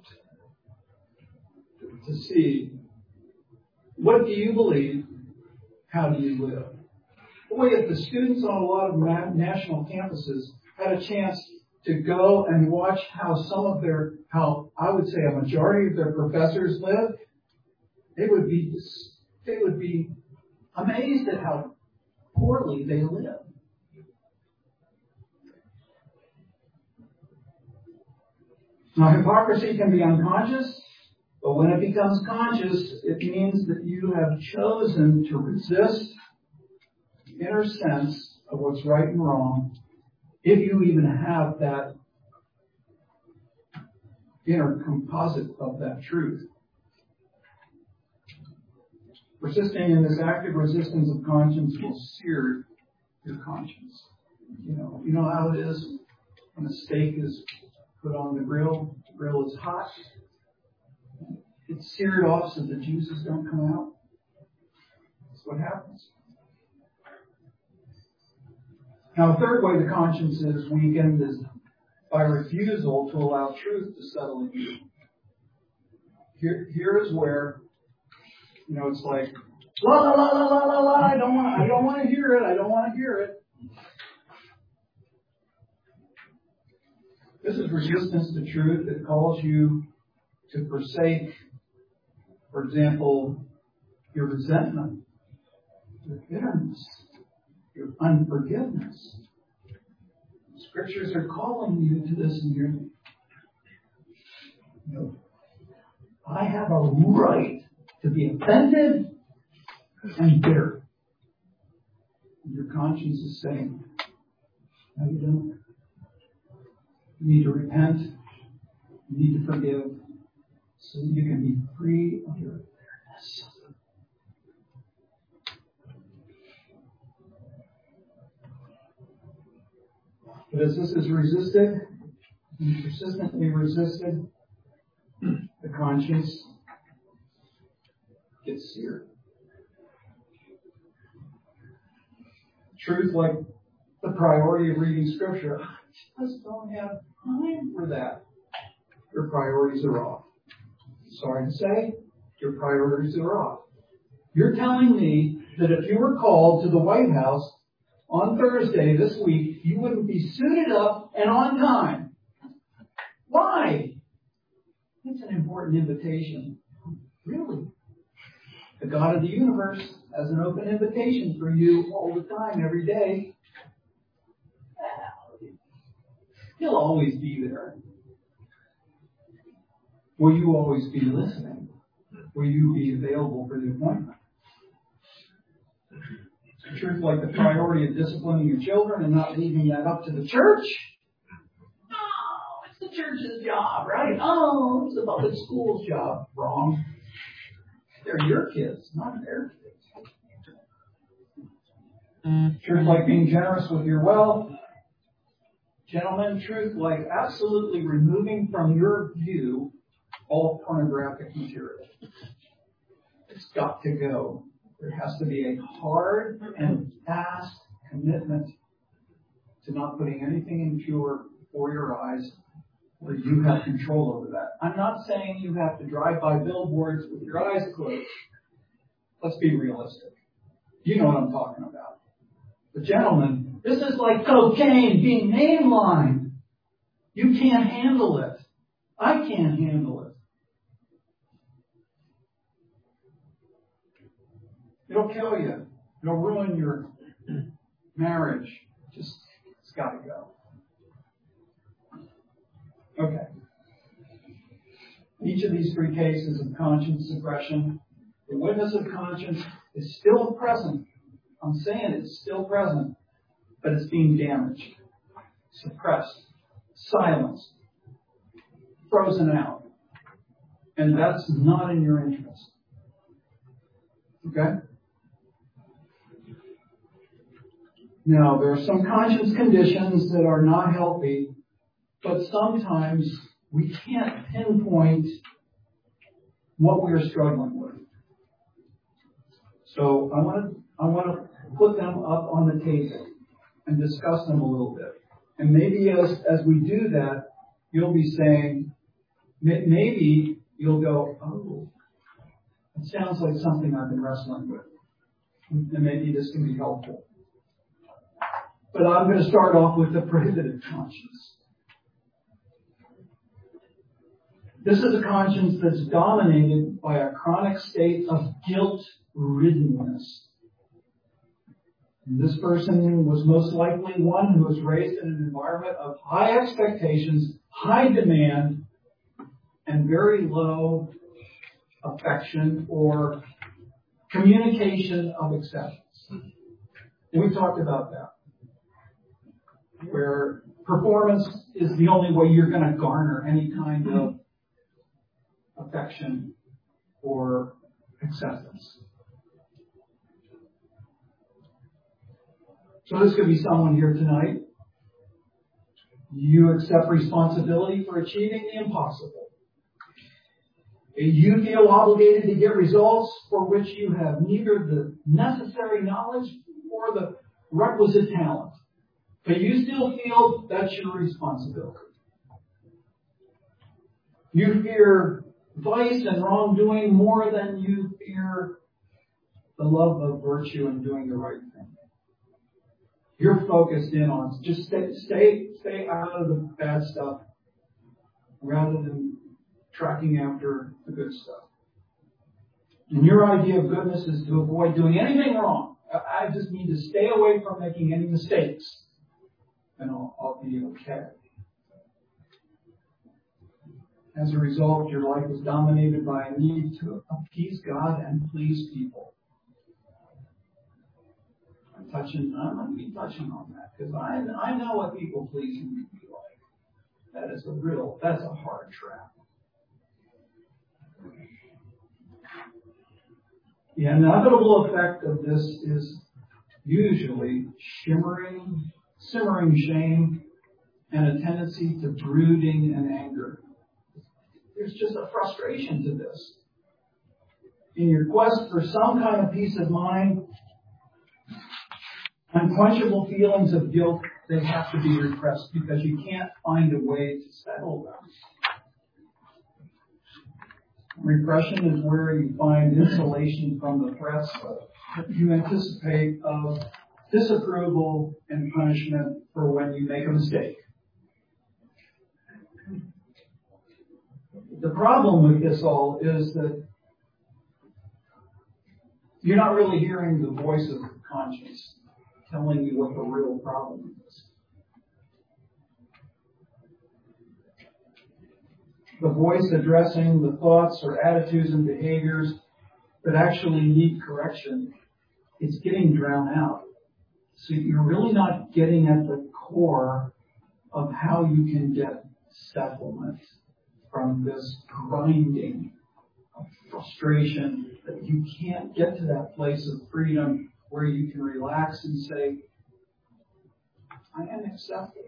to see, what do you believe? How do you live? Boy, if the students on a lot of national campuses had a chance to go and watch how I would say a majority of their professors live, they would be amazed at how poorly they live. Now, hypocrisy can be unconscious, but when it becomes conscious, it means that you have chosen to resist the inner sense of what's right and wrong, if you even have that inner composite of that truth. Persisting in this active resistance of conscience will sear your conscience. You know how it is when a steak is put on the grill is hot. It's seared off so the juices don't come out. That's what happens. Now, the third way the conscience is weakened is by refusal to allow truth to settle in you. Here is where, it's like, la la la la la la la. I don't want to hear it. I don't want to hear it. This is resistance to truth that calls you to forsake, for example, your resentment, your bitterness, your unforgiveness. Scriptures are calling you to this, and I have a right to be offended and bitter. And your conscience is saying, no, you don't. You need to repent. You need to forgive so that you can be free of your bitterness. But as this is resisted, and persistently resisted, the conscience gets seared. Truth, like the priority of reading Scripture, I just don't have time for that. Your priorities are off. Sorry to say, your priorities are off. You're telling me that if you were called to the White House on Thursday this week, you wouldn't be suited up and on time. Why? It's an important invitation. Really? The God of the universe has an open invitation for you all the time, every day. He'll always be there. Will you always be listening? Will you be available for the appointment? It's truth like the priority of disciplining your children and not leaving that up to the church. Oh, it's the church's job, right? Oh, it's the public school's job. Wrong. They're your kids, not their kids. Truth like being generous with your wealth. Gentlemen, truth like absolutely removing from your view all pornographic material. It's got to go. There has to be a hard and fast commitment to not putting anything impure before your eyes where you have control over that. I'm not saying you have to drive by billboards with your eyes closed. Let's be realistic. You know what I'm talking about. But gentlemen, this is like cocaine being mainlined. You can't handle it. I can't handle it. It'll kill you. It'll ruin your marriage. It's got to go. Okay. Each of these three cases of conscience suppression, the witness of conscience is still present. I'm saying it's still present, but it's being damaged, suppressed, silenced, frozen out. And that's not in your interest. Okay? Now, there are some conscience conditions that are not healthy, but sometimes we can't pinpoint what we are struggling with. So I want to put them up on the table and discuss them a little bit. And maybe as we do that, you'll be saying, maybe you'll go, oh, it sounds like something I've been wrestling with. And maybe this can be helpful. But I'm going to start off with the prohibited conscience. This is a conscience that's dominated by a chronic state of guilt-riddenness. This person was most likely one who was raised in an environment of high expectations, high demand, and very low affection or communication of acceptance. And we talked about that, where performance is the only way you're going to garner any kind of affection or acceptance. So this could be someone here tonight. You accept responsibility for achieving the impossible. You feel obligated to get results for which you have neither the necessary knowledge or the requisite talent. But you still feel that's your responsibility. You fear vice and wrongdoing more than you fear the love of virtue and doing the right thing. You're focused in on just stay out of the bad stuff rather than tracking after the good stuff. And your idea of goodness is to avoid doing anything wrong. I just need to stay away from making any mistakes, and I'll be okay. As a result, your life is dominated by a need to appease God and please people. I'm going to be touching on that because I know what people pleasing can be like. That's a hard trap. The inevitable effect of this is usually simmering shame and a tendency to brooding and anger. There's just a frustration to this. In your quest for some kind of peace of mind, unquenchable feelings of guilt, they have to be repressed because you can't find a way to settle them. Repression is where you find insulation from the threats you anticipate of disapproval and punishment for when you make a mistake. The problem with this all is that you're not really hearing the voice of conscience telling you what the real problem is. The voice addressing the thoughts or attitudes and behaviors that actually need correction, it's getting drowned out. So you're really not getting at the core of how you can get settlement from this grinding of frustration, that you can't get to that place of freedom where you can relax and say, I am accepted.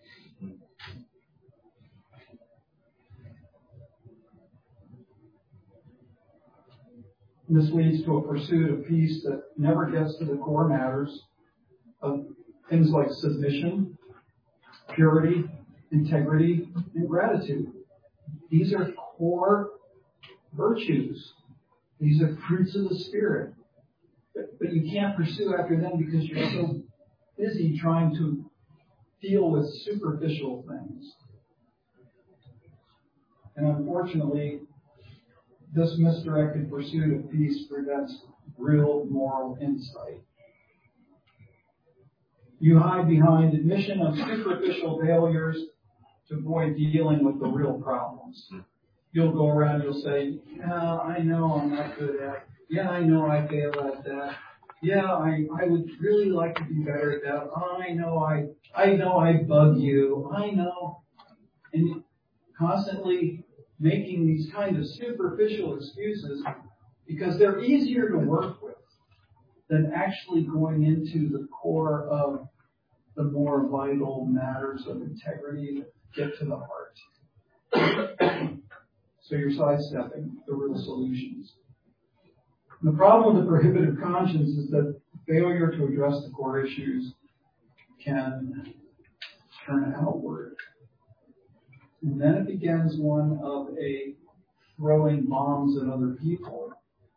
This leads to a pursuit of peace that never gets to the core matters of things like submission, purity, integrity, and gratitude. These are core virtues. These are fruits of the Spirit. But you can't pursue after them because you're so busy trying to deal with superficial things. And unfortunately, this misdirected pursuit of peace prevents real moral insight. You hide behind admission of superficial failures to avoid dealing with the real problems. You'll go around, you'll say, yeah, I know I'm not good at it. Yeah, I know I fail at that. Yeah, I would really like to be better at that. I know I bug you. I know. And constantly making these kinds of superficial excuses because they're easier to work with than actually going into the core of the more vital matters of integrity that get to the heart. So you're sidestepping the real solutions. And the problem with the prohibitive conscience is that failure to address the core issues can turn outward. And then it begins one of a throwing bombs at other people.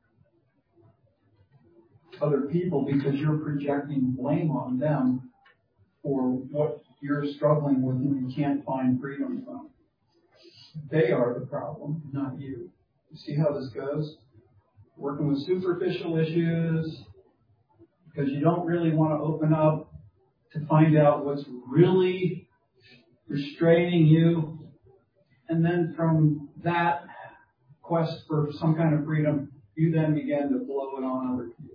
Other people because you're projecting blame on them for what you're struggling with and you can't find freedom from. They are the problem, not you. You see how this goes? Working with superficial issues because you don't really want to open up to find out what's really restraining you. And then from that quest for some kind of freedom, you then begin to blow it on other people.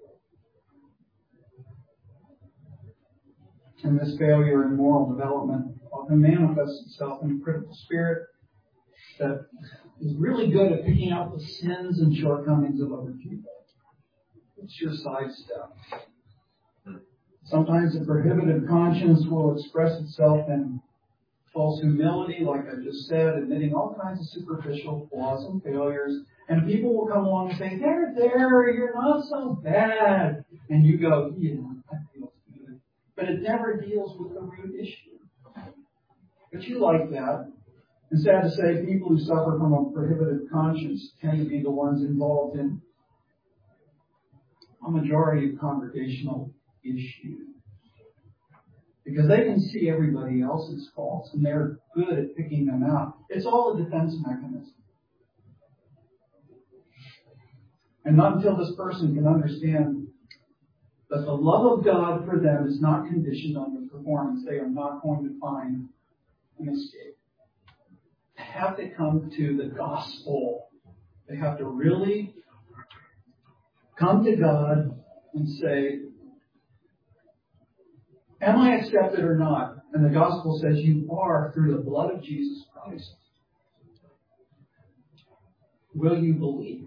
And this failure in moral development often manifests itself in a critical spirit that is really good at picking out the sins and shortcomings of other people. It's your sidestep. Sometimes the prohibitive conscience will express itself in false humility, like I just said, admitting all kinds of superficial flaws and failures. And people will come along and say, there, you're not so bad. And you go, yeah, that feels good. But it never deals with the root issue. But you like that. And sad to say, people who suffer from a prohibitive conscience tend to be the ones involved in a majority of congregational issues. Because they can see everybody else's faults and they're good at picking them out. It's all a defense mechanism. And not until this person can understand that the love of God for them is not conditioned on their performance, they are not going to find an escape. They have to come to the gospel. They have to really come to God and say, am I accepted or not? And the gospel says you are through the blood of Jesus Christ. Will you believe?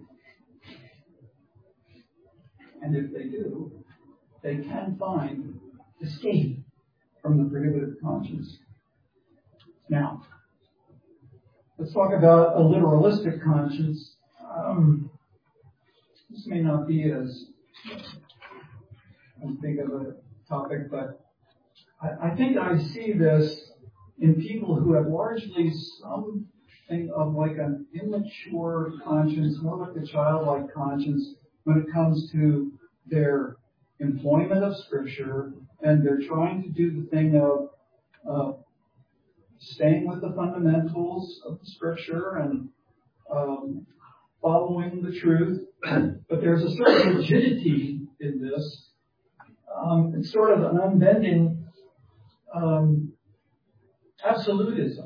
And if they do, they can find escape from the prohibitive conscience. Now, let's talk about a literalistic conscience. This may not be as big of a topic, but I think I see this in people who have largely something of like an immature conscience, more like a childlike conscience when it comes to their employment of Scripture, and they're trying to do the thing of staying with the fundamentals of the Scripture and following the truth. But there's a certain rigidity in this. It's sort of an unbending absolutism.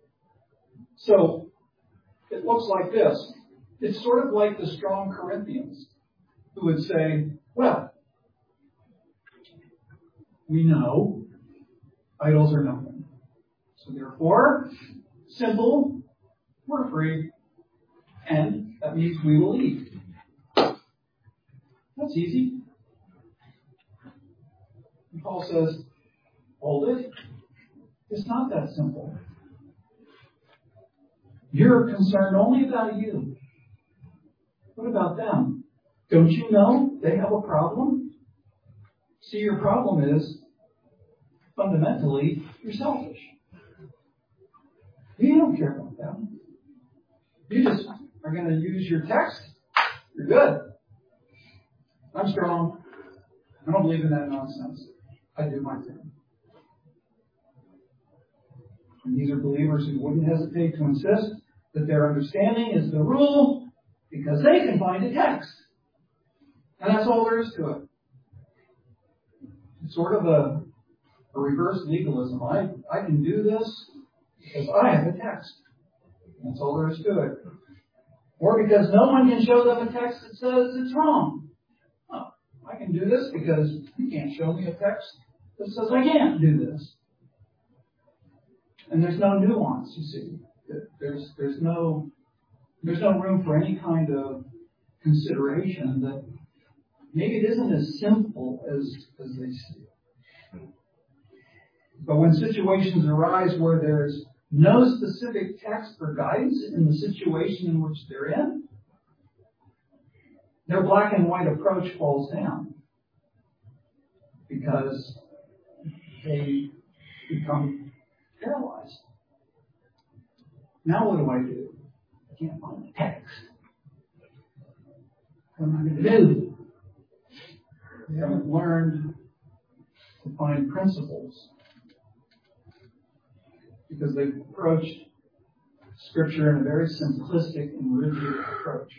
So it looks like this. It's sort of like the strong Corinthians who would say, well, we know idols are nothing. So therefore, simple, we're free. And that means we will eat. That's easy. And Paul says, hold it. It's not that simple. You're concerned only about you. What about them? Don't you know they have a problem? See, your problem is, fundamentally, you're selfish. You don't care about them. You just are going to use your text. You're good. I'm strong. I don't believe in that nonsense. I do my thing. And these are believers who wouldn't hesitate to insist that their understanding is the rule because they can find a text. And that's all there is to it. It's sort of a reverse legalism. I can do this because I have a text. That's all there is to it. Or because no one can show them a text that says it's wrong. Oh, I can do this because you can't show me a text that says I can't do this. And there's no nuance, you see. There's no room for any kind of consideration that maybe it isn't as simple as they see it. But when situations arise where there's no specific text or guidance in the situation in which they're in, their black and white approach falls down because they become paralyzed. Now what do? I can't find the text. What am I going to do? They haven't learned to find principles because they've approached Scripture in a very simplistic and rigid approach.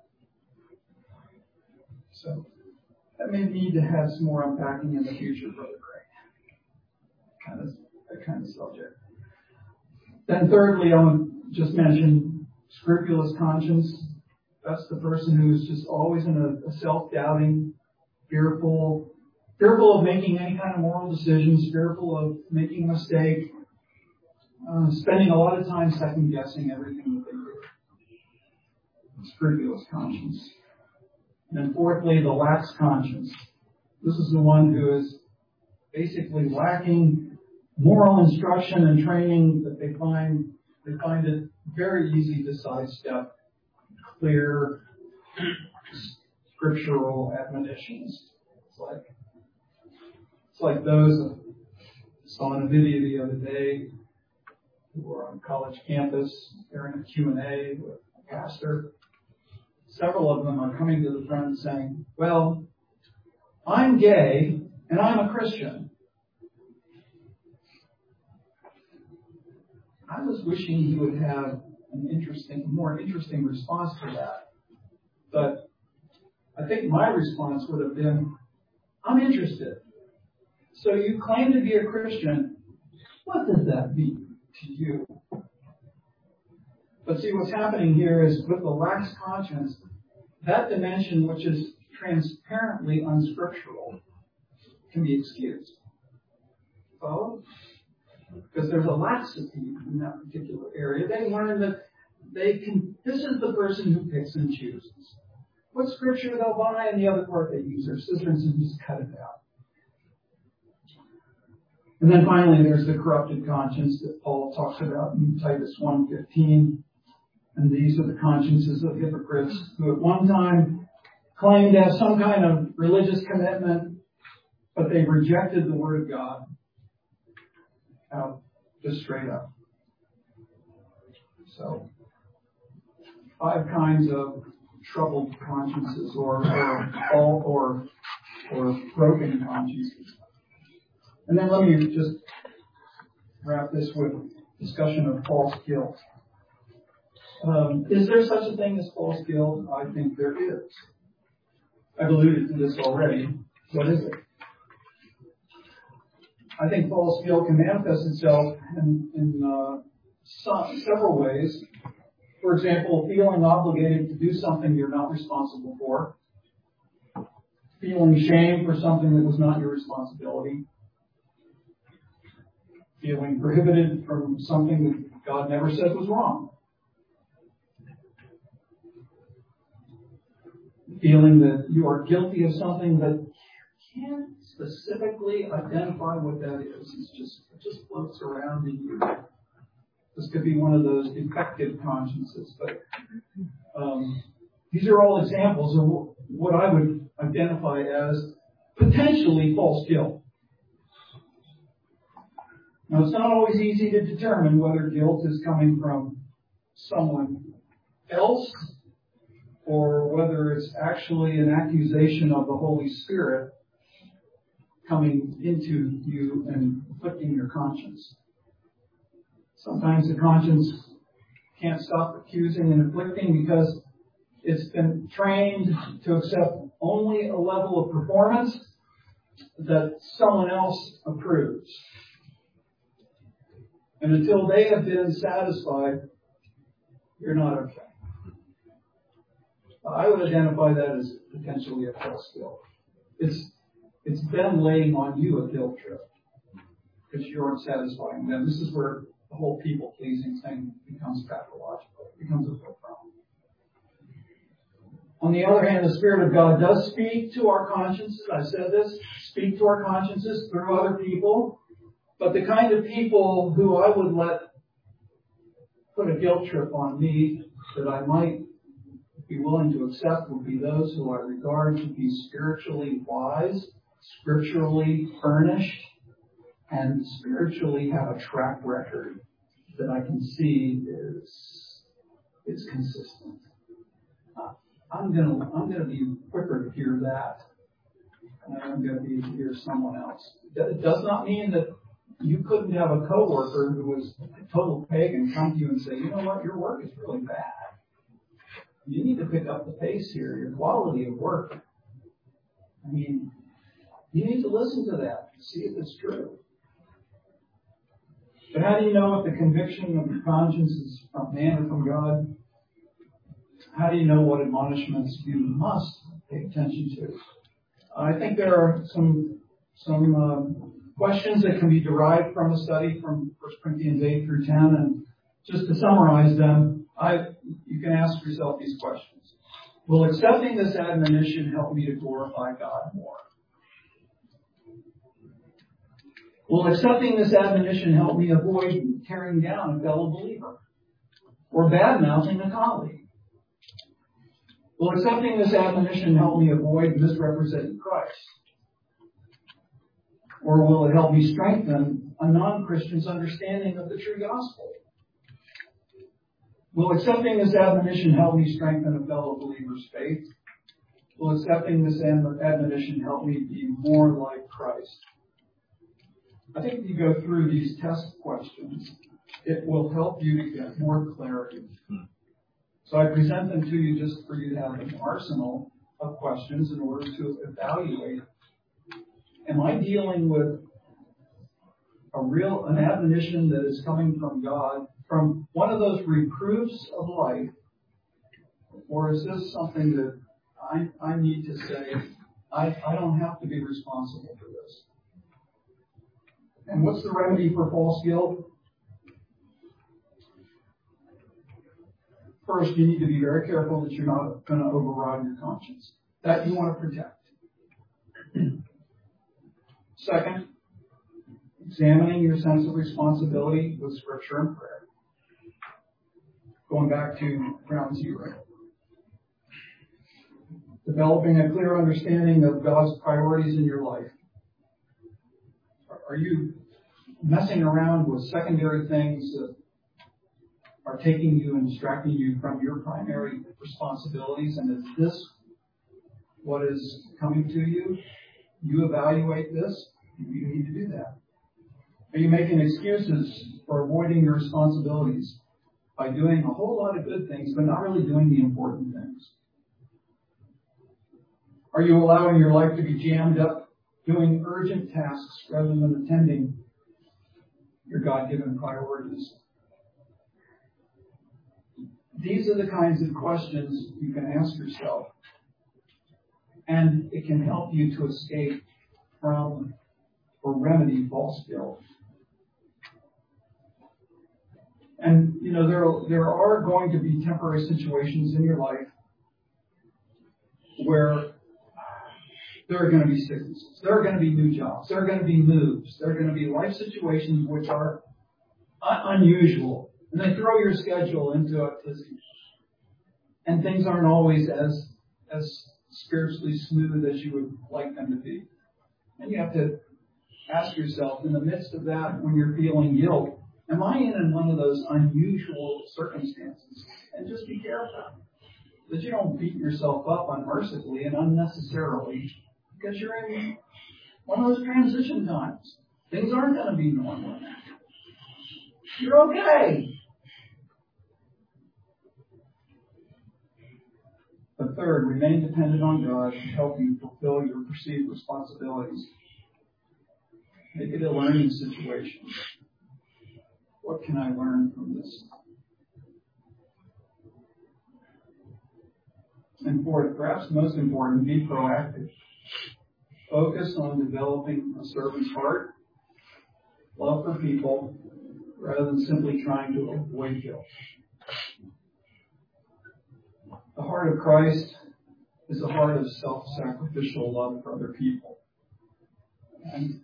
So that may need to have some more unpacking in the future, Brother Craig. That kind of subject. Then thirdly, I want to just mention scrupulous conscience. That's the person who's just always in a self-doubting, fearful of making any kind of moral decisions, fearful of making a mistake, spending a lot of time second-guessing everything that they do. Scrupulous conscience. And then fourthly, the lax conscience. This is the one who is basically lacking moral instruction and training that they find it very easy to sidestep clear scriptural admonitions. It's like those I saw in a video the other day who were on a college campus. They're in a Q&A with a pastor. Several of them are coming to the front saying, well, I'm gay and I'm a Christian. I was wishing he would have a more interesting response to that. But I think my response would have been, I'm interested. So you claim to be a Christian. What does that mean to you? But see, what's happening here is with the lax conscience, that dimension which is transparently unscriptural can be excused. Follow? Because there's a laxity in that particular area. They learn that this is the person who picks and chooses. What scripture they'll buy and the other part they use their scissors and just cut it out. And then finally there's the corrupted conscience that Paul talks about in Titus 1:15. And these are the consciences of hypocrites who at one time claimed to have some kind of religious commitment, but they rejected the Word of God. Just straight up. So, 5 kinds of troubled consciences or broken consciences. And then let me just wrap this with discussion of false guilt. Is there such a thing as false guilt? I think there is. I've alluded to this already. What is it? I think false guilt can manifest itself in several ways. For example, feeling obligated to do something you're not responsible for. Feeling shame for something that was not your responsibility. Feeling prohibited from something that God never said was wrong. feeling that you are guilty of something, but can't specifically identify what that is. It just floats around in you. This could be one of those defective consciences, but these are all examples of what I would identify as potentially false guilt. Now, it's not always easy to determine whether guilt is coming from someone else or whether it's actually an accusation of the Holy Spirit coming into you and afflicting your conscience. Sometimes the conscience can't stop accusing and afflicting because it's been trained to accept only a level of performance that someone else approves. And until they have been satisfied, you're not okay. I would identify that as potentially a false guilt. It's them laying on you a guilt trip because you aren't satisfying them. This is where the whole people-pleasing thing becomes pathological. It becomes a real problem. On the other hand, the Spirit of God does speak to our consciences. I said this, speak to our consciences through other people. But the kind of people who I would let put a guilt trip on me that I might be willing to accept would be those who I regard to be spiritually wise, scripturally furnished, and spiritually have a track record that I can see is consistent. I'm gonna be quicker to hear that than I'm gonna be to hear someone else. It does not mean that you couldn't have a coworker who was a total pagan come to you and say, you know what, your work is really bad. You need to pick up the pace here, your quality of work. I mean, you need to listen to that, see if it's true. But how do you know if the conviction of your conscience is from man or from God? How do you know what admonishments you must pay attention to? I think there are some questions that can be derived from a study from 1 Corinthians 8 through 10, and just to summarize them, you can ask yourself these questions. Will accepting this admonition help me to glorify God more? Will accepting this admonition help me avoid tearing down a fellow believer or bad-mouthing a colleague? Will accepting this admonition help me avoid misrepresenting Christ? Or will it help me strengthen a non-Christian's understanding of the true gospel? Will accepting this admonition help me strengthen a fellow believer's faith? Will accepting this admonition help me be more like Christ? I think if you go through these test questions, it will help you to get more clarity. So I present them to you just for you to have an arsenal of questions in order to evaluate. Am I dealing with an admonition that is coming from God, from one of those reproofs of life, or is this something that I need to say, I don't have to be responsible for this? And what's the remedy for false guilt? First, you need to be very careful that you're not going to override your conscience. That you want to protect. Second, examining your sense of responsibility with Scripture and prayer. Going back to ground zero. Developing a clear understanding of God's priorities in your life. Are you messing around with secondary things that are taking you and distracting you from your primary responsibilities? And is this what is coming to you? You evaluate this. You need to do that. Are you making excuses for avoiding your responsibilities by doing a whole lot of good things, but not really doing the important things? Are you allowing your life to be jammed up doing urgent tasks rather than attending your God-given priorities? These are the kinds of questions you can ask yourself, and it can help you to escape from or remedy false guilt. And, you know, there are going to be temporary situations in your life where there are going to be sicknesses, there are going to be new jobs, there are going to be moves, there are going to be life situations which are unusual, and they throw your schedule into a tizzy. And things aren't always as spiritually smooth as you would like them to be. And you have to ask yourself, in the midst of that, when you're feeling guilt, am I in one of those unusual circumstances? And just be careful that you don't beat yourself up unmercifully and unnecessarily, because you're in one of those transition times. Things aren't going to be normal. You're okay. But third, remain dependent on God to help you fulfill your perceived responsibilities. Make it a learning situation. What can I learn from this? And fourth, perhaps most important, be proactive. Focus on developing a servant's heart, love for people, rather than simply trying to avoid guilt. The heart of Christ is a heart of self-sacrificial love for other people. And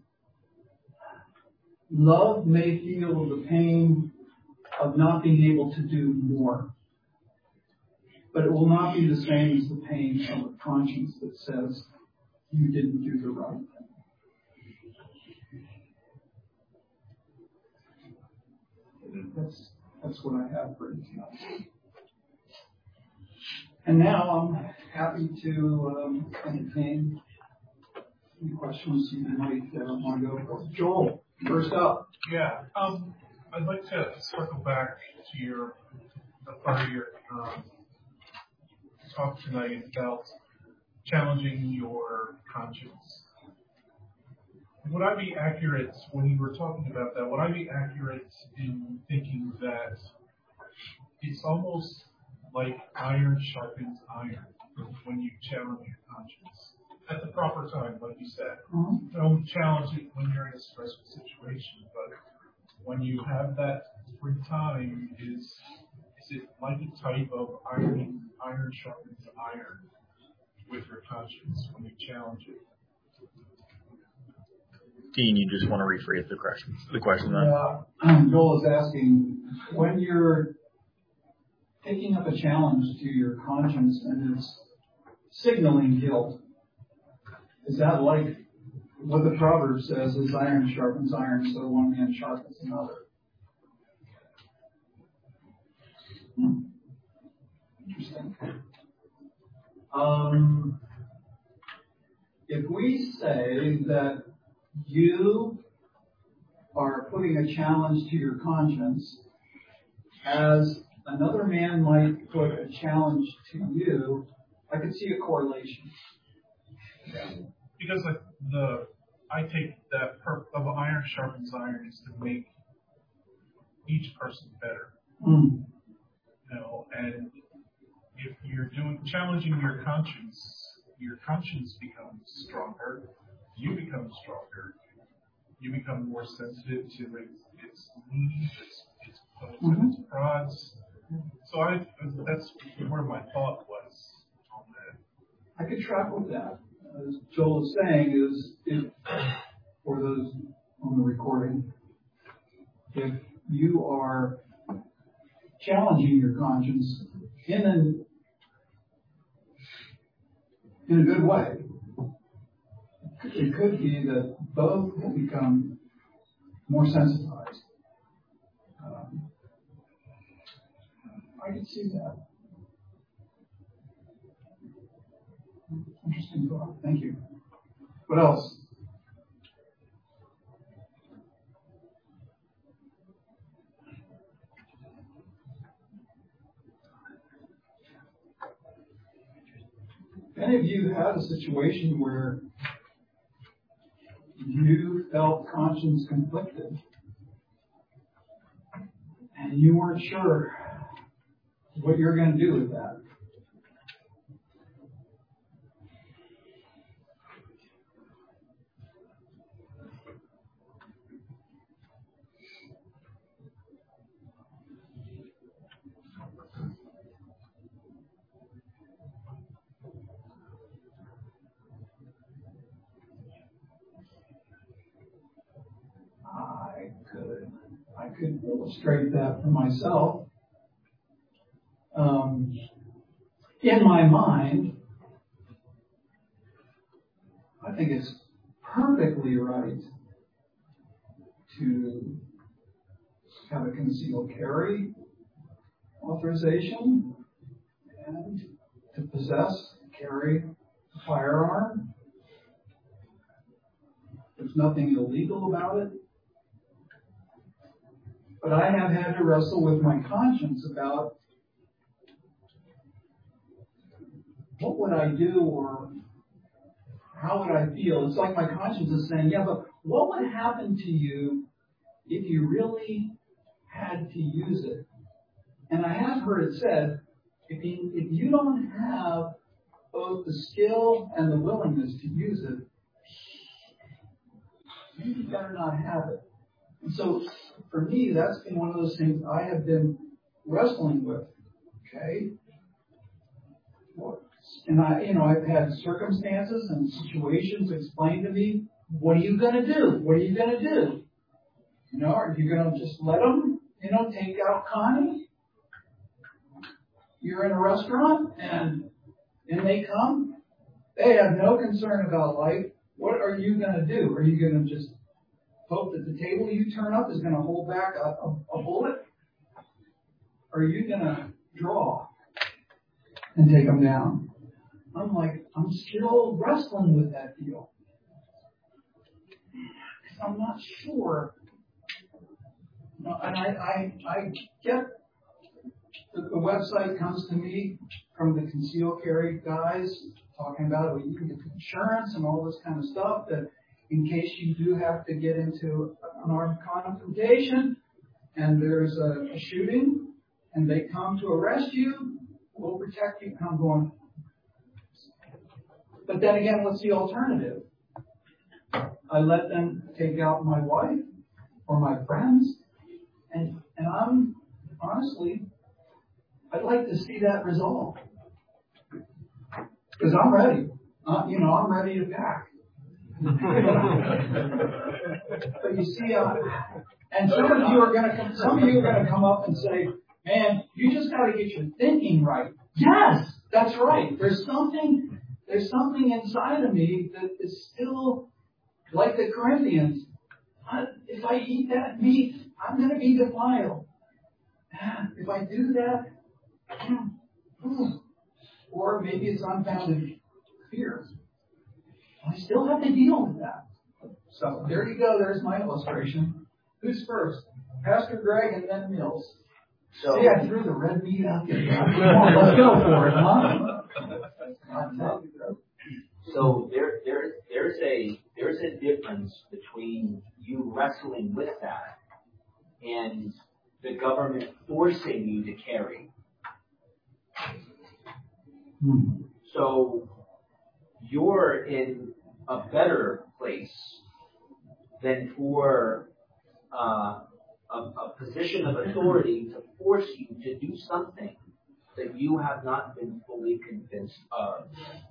love may feel the pain of not being able to do more, but it will not be the same as the pain of a conscience that says you didn't do the right thing. That's what I have for you tonight. And now I'm happy to entertain any questions you might want to go for. Joel, first up. Yeah, I'd like to circle back to the part of your talk tonight about challenging your conscience. Would I be accurate when you were talking about that? Would I be accurate in thinking that it's almost like iron sharpens iron when you challenge your conscience at the proper time, like you said? Mm-hmm. Don't challenge it when you're in a stressful situation, but when you have that free time, is it like a type of iron sharpens iron with your conscience when you challenge it? Dean, you just want to rephrase the question then? Yeah. Joel is asking, when you're taking up a challenge to your conscience and it's signaling guilt, is that like what the proverb says, is iron sharpens iron, so one man sharpens another? Interesting. If we say that you are putting a challenge to your conscience as another man might put a challenge to you, I could see a correlation. Because I take that of iron sharpens iron is to make each person better. Mm. You know, and if you're challenging your conscience becomes stronger. You become stronger. You become more sensitive to its needs, its pokes, and its prods. So that's where my thought was on that. I could track with that. As Joel is saying, if for those on the recording, if you are challenging your conscience in a good way, it could be that both will become more sensitized. I can see that. Interesting thought. Thank you. What else? Any of you had a situation where you felt conscience conflicted and you weren't sure what you're going to do with that? could illustrate that for myself. In my mind, I think it's perfectly right to have a concealed carry authorization and to possess, carry a firearm. There's nothing illegal about it. But I have had to wrestle with my conscience about what would I do or how would I feel? It's like my conscience is saying, yeah, but what would happen to you if you really had to use it? And I have heard it said, if you don't have both the skill and the willingness to use it, maybe you better not have it. And so for me, that's been one of those things I have been wrestling with. Okay? And I've had circumstances and situations explained to me, what are you going to do? What are you going to do? Are you going to just let them, take out Connie? You're in a restaurant and they come. They have no concern about life. What are you going to do? Are you going to just hope that the table you turn up is going to hold back a bullet? Or are you going to draw and take them down? I'm still wrestling with that deal. I'm not sure. And I get that the website comes to me from the concealed carry guys talking about it. You can get insurance and all this kind of stuff that in case you do have to get into an armed confrontation and there's a shooting and they come to arrest you, we'll protect you. I'm going. But then again, what's the alternative? I let them take out my wife or my friends, and I'm honestly, I'd like to see that resolved because I'm ready. I'm ready to pack. But you see, and some of you are going to come up and say, "Man, you just got to get your thinking right." Yes, that's right. There's something inside of me that is still like the Corinthians. If I eat that meat, I'm going to be defiled. If I do that, or maybe it's unfounded fear. I still have to deal with that. So there you go. There's my illustration. Who's first? Pastor Greg and then Mills. So see, I threw the red meat out there. Come on, let's go for it, huh? So there's a difference between you wrestling with that and the government forcing you to carry. So you're in a better place than for a position of authority to force you to do something that you have not been fully convinced of.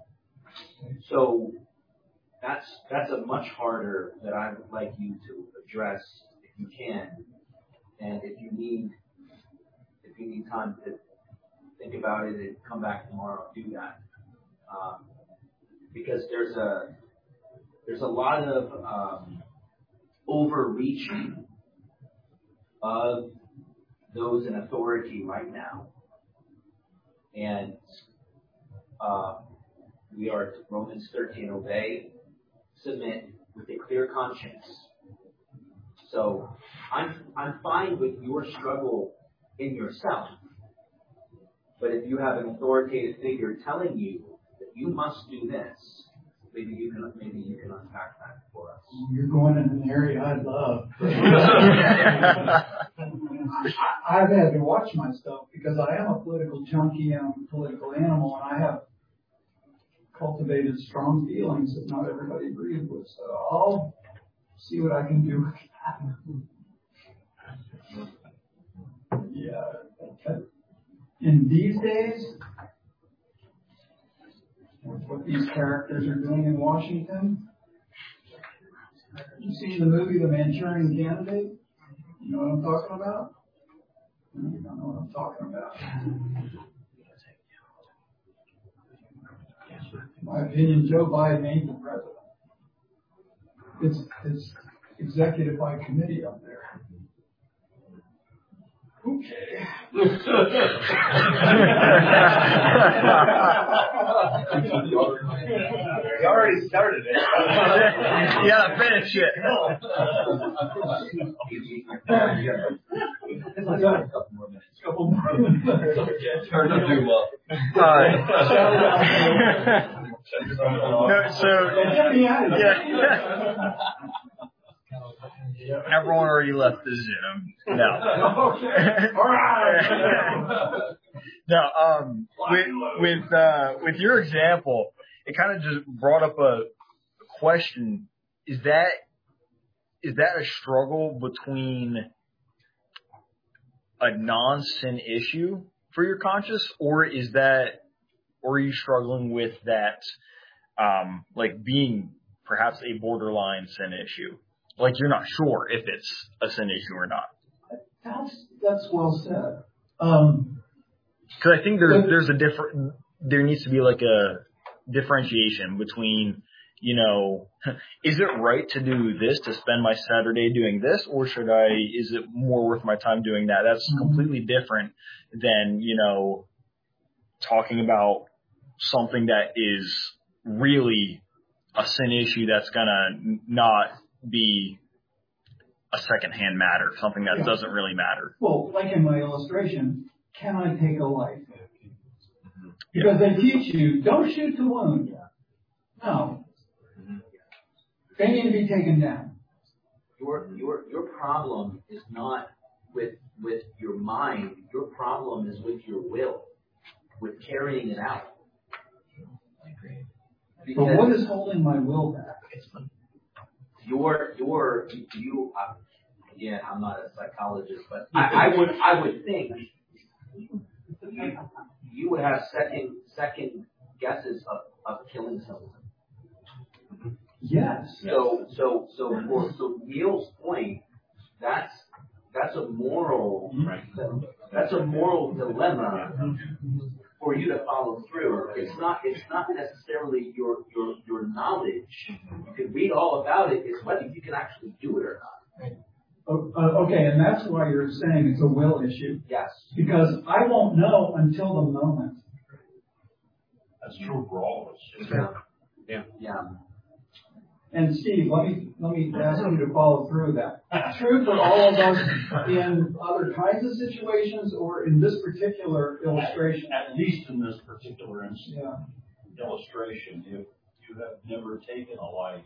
So that's a much harder that I would like you to address if you can, and if you need time to think about it and come back tomorrow, do that. Because there's a lot of overreaching of those in authority right now, and we are Romans 13, obey, submit with a clear conscience. So I'm fine with your struggle in yourself, but if you have an authoritative figure telling you that you must do this, maybe you can unpack that for us. You're going in an area I love. I've had to watch myself because I am a political junkie and I'm a political animal, and I have cultivated strong feelings that not everybody agrees with. So I'll see what I can do with that. Yeah. In these days, with what these characters are doing in Washington, you seen the movie The Manchurian Candidate? You know what I'm talking about? No, you don't know what I'm talking about. In my opinion, Joe Biden ain't the president. It's executive by committee up there. Okay. You already started it. You gotta finish it. Couple more minutes. Turned up too well. Everyone already left the Zoom. No. Okay. All right. No. With your example, it kind of just brought up a question. Is that a struggle between a non-sin issue for your conscience, or are you struggling with that, like being perhaps a borderline sin issue? Like you're not sure if it's a sin issue or not. That's well said. Because I think there needs to be like a differentiation between, you know, is it right to do this, to spend my Saturday doing this, or is it more worth my time doing that? That's completely different than, you know, talking about something that is really a sin issue that's gonna not be a secondhand matter, something that doesn't really matter. Well, like in my illustration, can I take a life? Because they teach you, don't shoot to wound. No. They need to be taken down. Your problem is not with your mind. Your problem is with your will, with carrying it out. But what is holding my will back? Again, I'm not a psychologist, but I would think you would have second guesses of killing someone. Yes. So for Neil's point, that's a moral dilemma for you to follow through. It's not necessarily your knowledge. You can read all about it. It's whether you can actually do it or not. Okay, and that's why you're saying it's a will issue. Yes. Because I won't know until the moment. That's true for all of us. Yeah. And Steve, let me ask you to follow through that. True for all of us in other kinds of situations, or in this particular illustration? At least in this particular illustration, if you have never taken a life,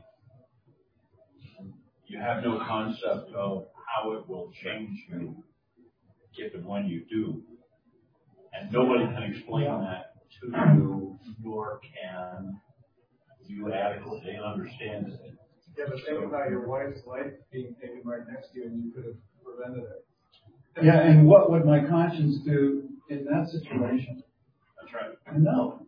you have no concept of how it will change you if and when you do. And nobody can explain that to you, nor can you adequately understand it. Yeah, but think about your wife's life being taken right next to you, and you could have prevented it. Yeah, and what would my conscience do in that situation? That's right. No.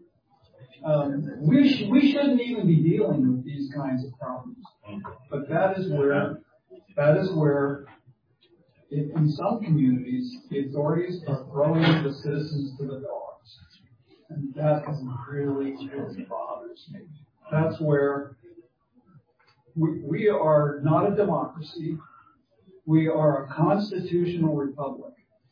We shouldn't even be dealing with these kinds of problems. But that is where in some communities, the authorities are throwing the citizens to the dogs. And that really bothers me. That's where we are not a democracy. We are a constitutional republic.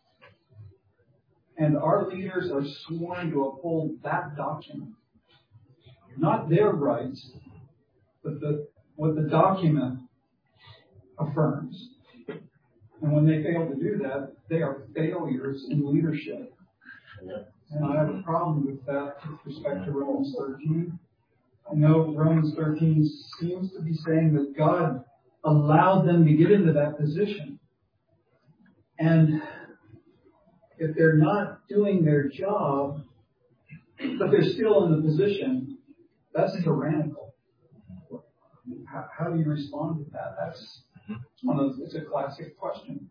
And our leaders are sworn to uphold that document. Not their rights, but what the document affirms. And when they fail to do that, they are failures in leadership. And I have a problem with that with respect to Romans 13. I know Romans 13 seems to be saying that God allowed them to get into that position. And if they're not doing their job, but they're still in the position, that's tyrannical. How do you respond to that? It's a classic question.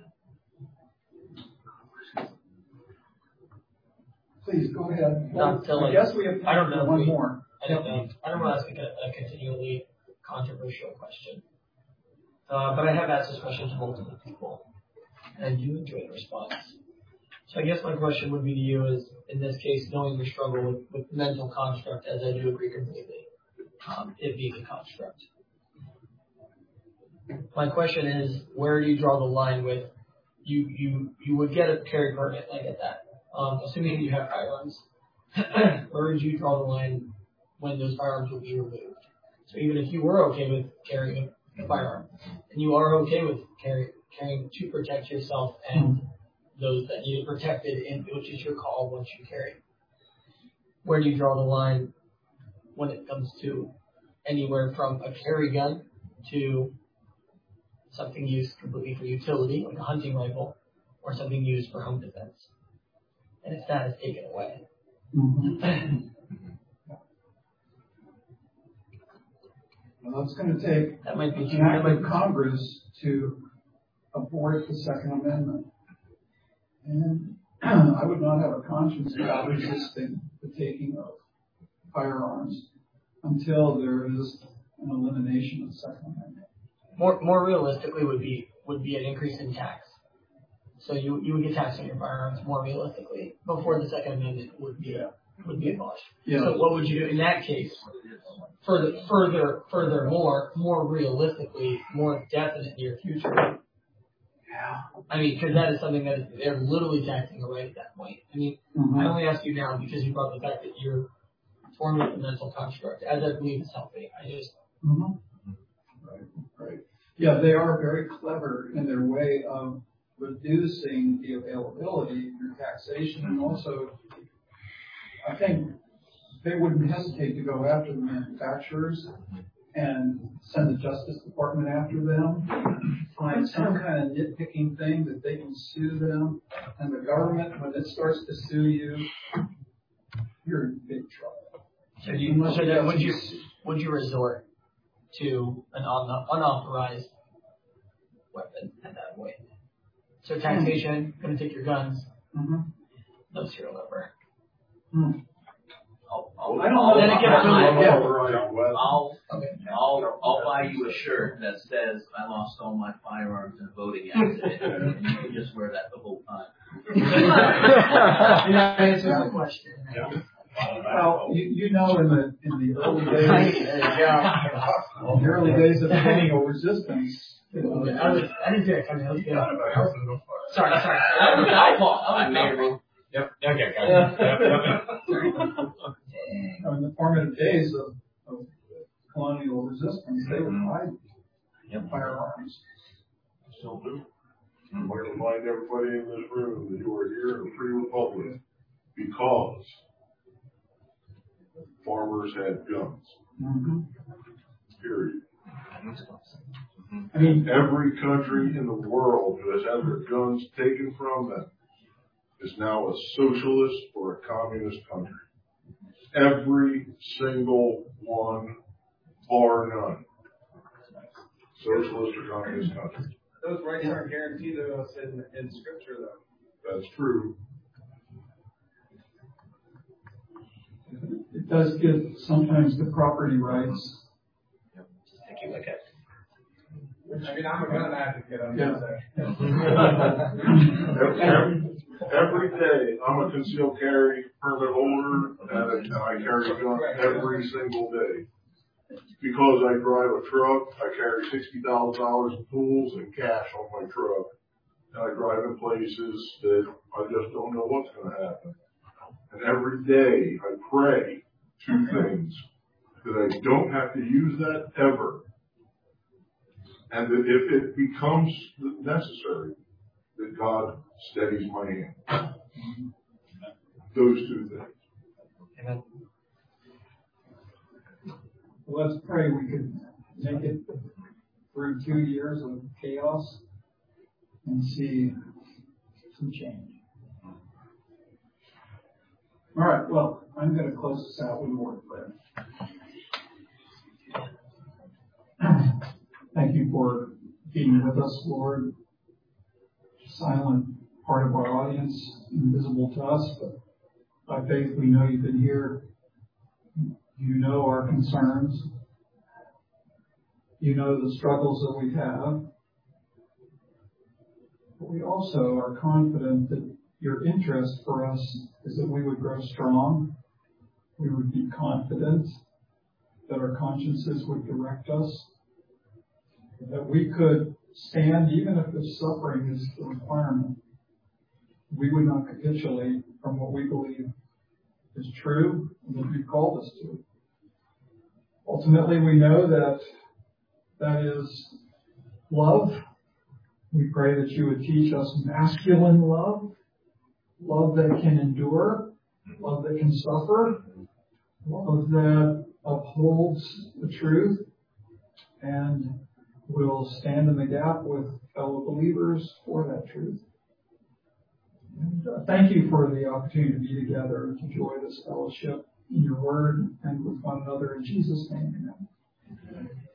Please go ahead. I guess we have time for one more. I don't want to ask a continually controversial question. But I have asked this question to multiple people. and I do enjoy the response. So I guess my question would be to you is, in this case, knowing your struggle with mental construct, as I do agree completely, it being a construct. My question is, where do you draw the line with, you would get a carry permit, I get that, assuming you have firearms. Where would you draw the line when those firearms will be removed? So even if you were okay with carrying a firearm, and you are okay with carrying to protect yourself and those that need it protected, which is your call once you carry, where do you draw the line when it comes to anywhere from a carry gun to something used completely for utility, like a hunting rifle, or something used for home defense? And if that is taken away. Well, it's going to take That might be an act of Congress to abort the Second Amendment. And I would not have a conscience about resisting the taking of firearms until there is an elimination of the Second Amendment. More realistically would be an increase in tax. So you would get taxed on your firearms more realistically before the Second Amendment would be abolished. Yeah. So what would you do in that case? Furthermore, more realistically, more definite near future. Yeah. I mean, because that is something that they're literally taxing away at that point. I mean, I only ask you now because you brought the fact that you're forming a mental construct, as I believe is healthy. I just. Right. Yeah, they are very clever in their way of reducing the availability through taxation, and also, I think they wouldn't hesitate to go after the manufacturers and send the Justice Department after them, find some kind of nitpicking thing that they can sue them, and the government, when it starts to sue you, you're in big trouble. So then would you resort to an unauthorized weapon at that point? So taxation, going to take your guns, no serial number. I'll buy you a shirt that says I lost all my firearms in a voting accident, and you can just wear that the whole time. That answers the question. Well, you know, in the early days, in the early days of colonial resistance. I didn't see that coming. That was good. Sorry. That was my fault. I may Yep. Okay. Yep. In the formative days of colonial resistance, they would hide firearms. Still do. I'm going to remind everybody in this room that you are here in a free republic because farmers had guns. Period. I mean, every country in the world that has had their guns taken from them is now a socialist or a communist country. Every single one, bar none. Socialist or communist country. Those rights aren't guaranteed to us in Scripture, though. That's true. it does give sometimes the property rights. Thank you, okay. I mean, I'm a gun advocate. I'm just Every day, I'm a concealed carry permit holder, and I carry a gun every single day. Because I drive a truck, I carry $60,000 in tools and cash on my truck. And I drive in places that I just don't know what's going to happen. And every day, I pray two things. That I don't have to use that ever. And that if it becomes necessary, that God steadies my hand. Those two things. Amen. Well, let's pray we could make it through 2 years of chaos and see some change. All right, well, I'm going to close this out with a word of prayer. Thank you for being with us, Lord. Silent part of our audience, invisible to us, but by faith we know you've been here. You know our concerns. You know the struggles that we have. But we also are confident that your interest for us is that we would grow strong, we would be confident, that our consciences would direct us, that we could stand even if the suffering is the requirement. We would not capitulate from what we believe is true and that you've called us to. Ultimately, we know that that is love. We pray that you would teach us masculine love, love that can endure, love that can suffer, love that upholds the truth and will stand in the gap with fellow believers for that truth. And thank you for the opportunity to be together and to enjoy this fellowship in your word and with one another. In Jesus' name, amen.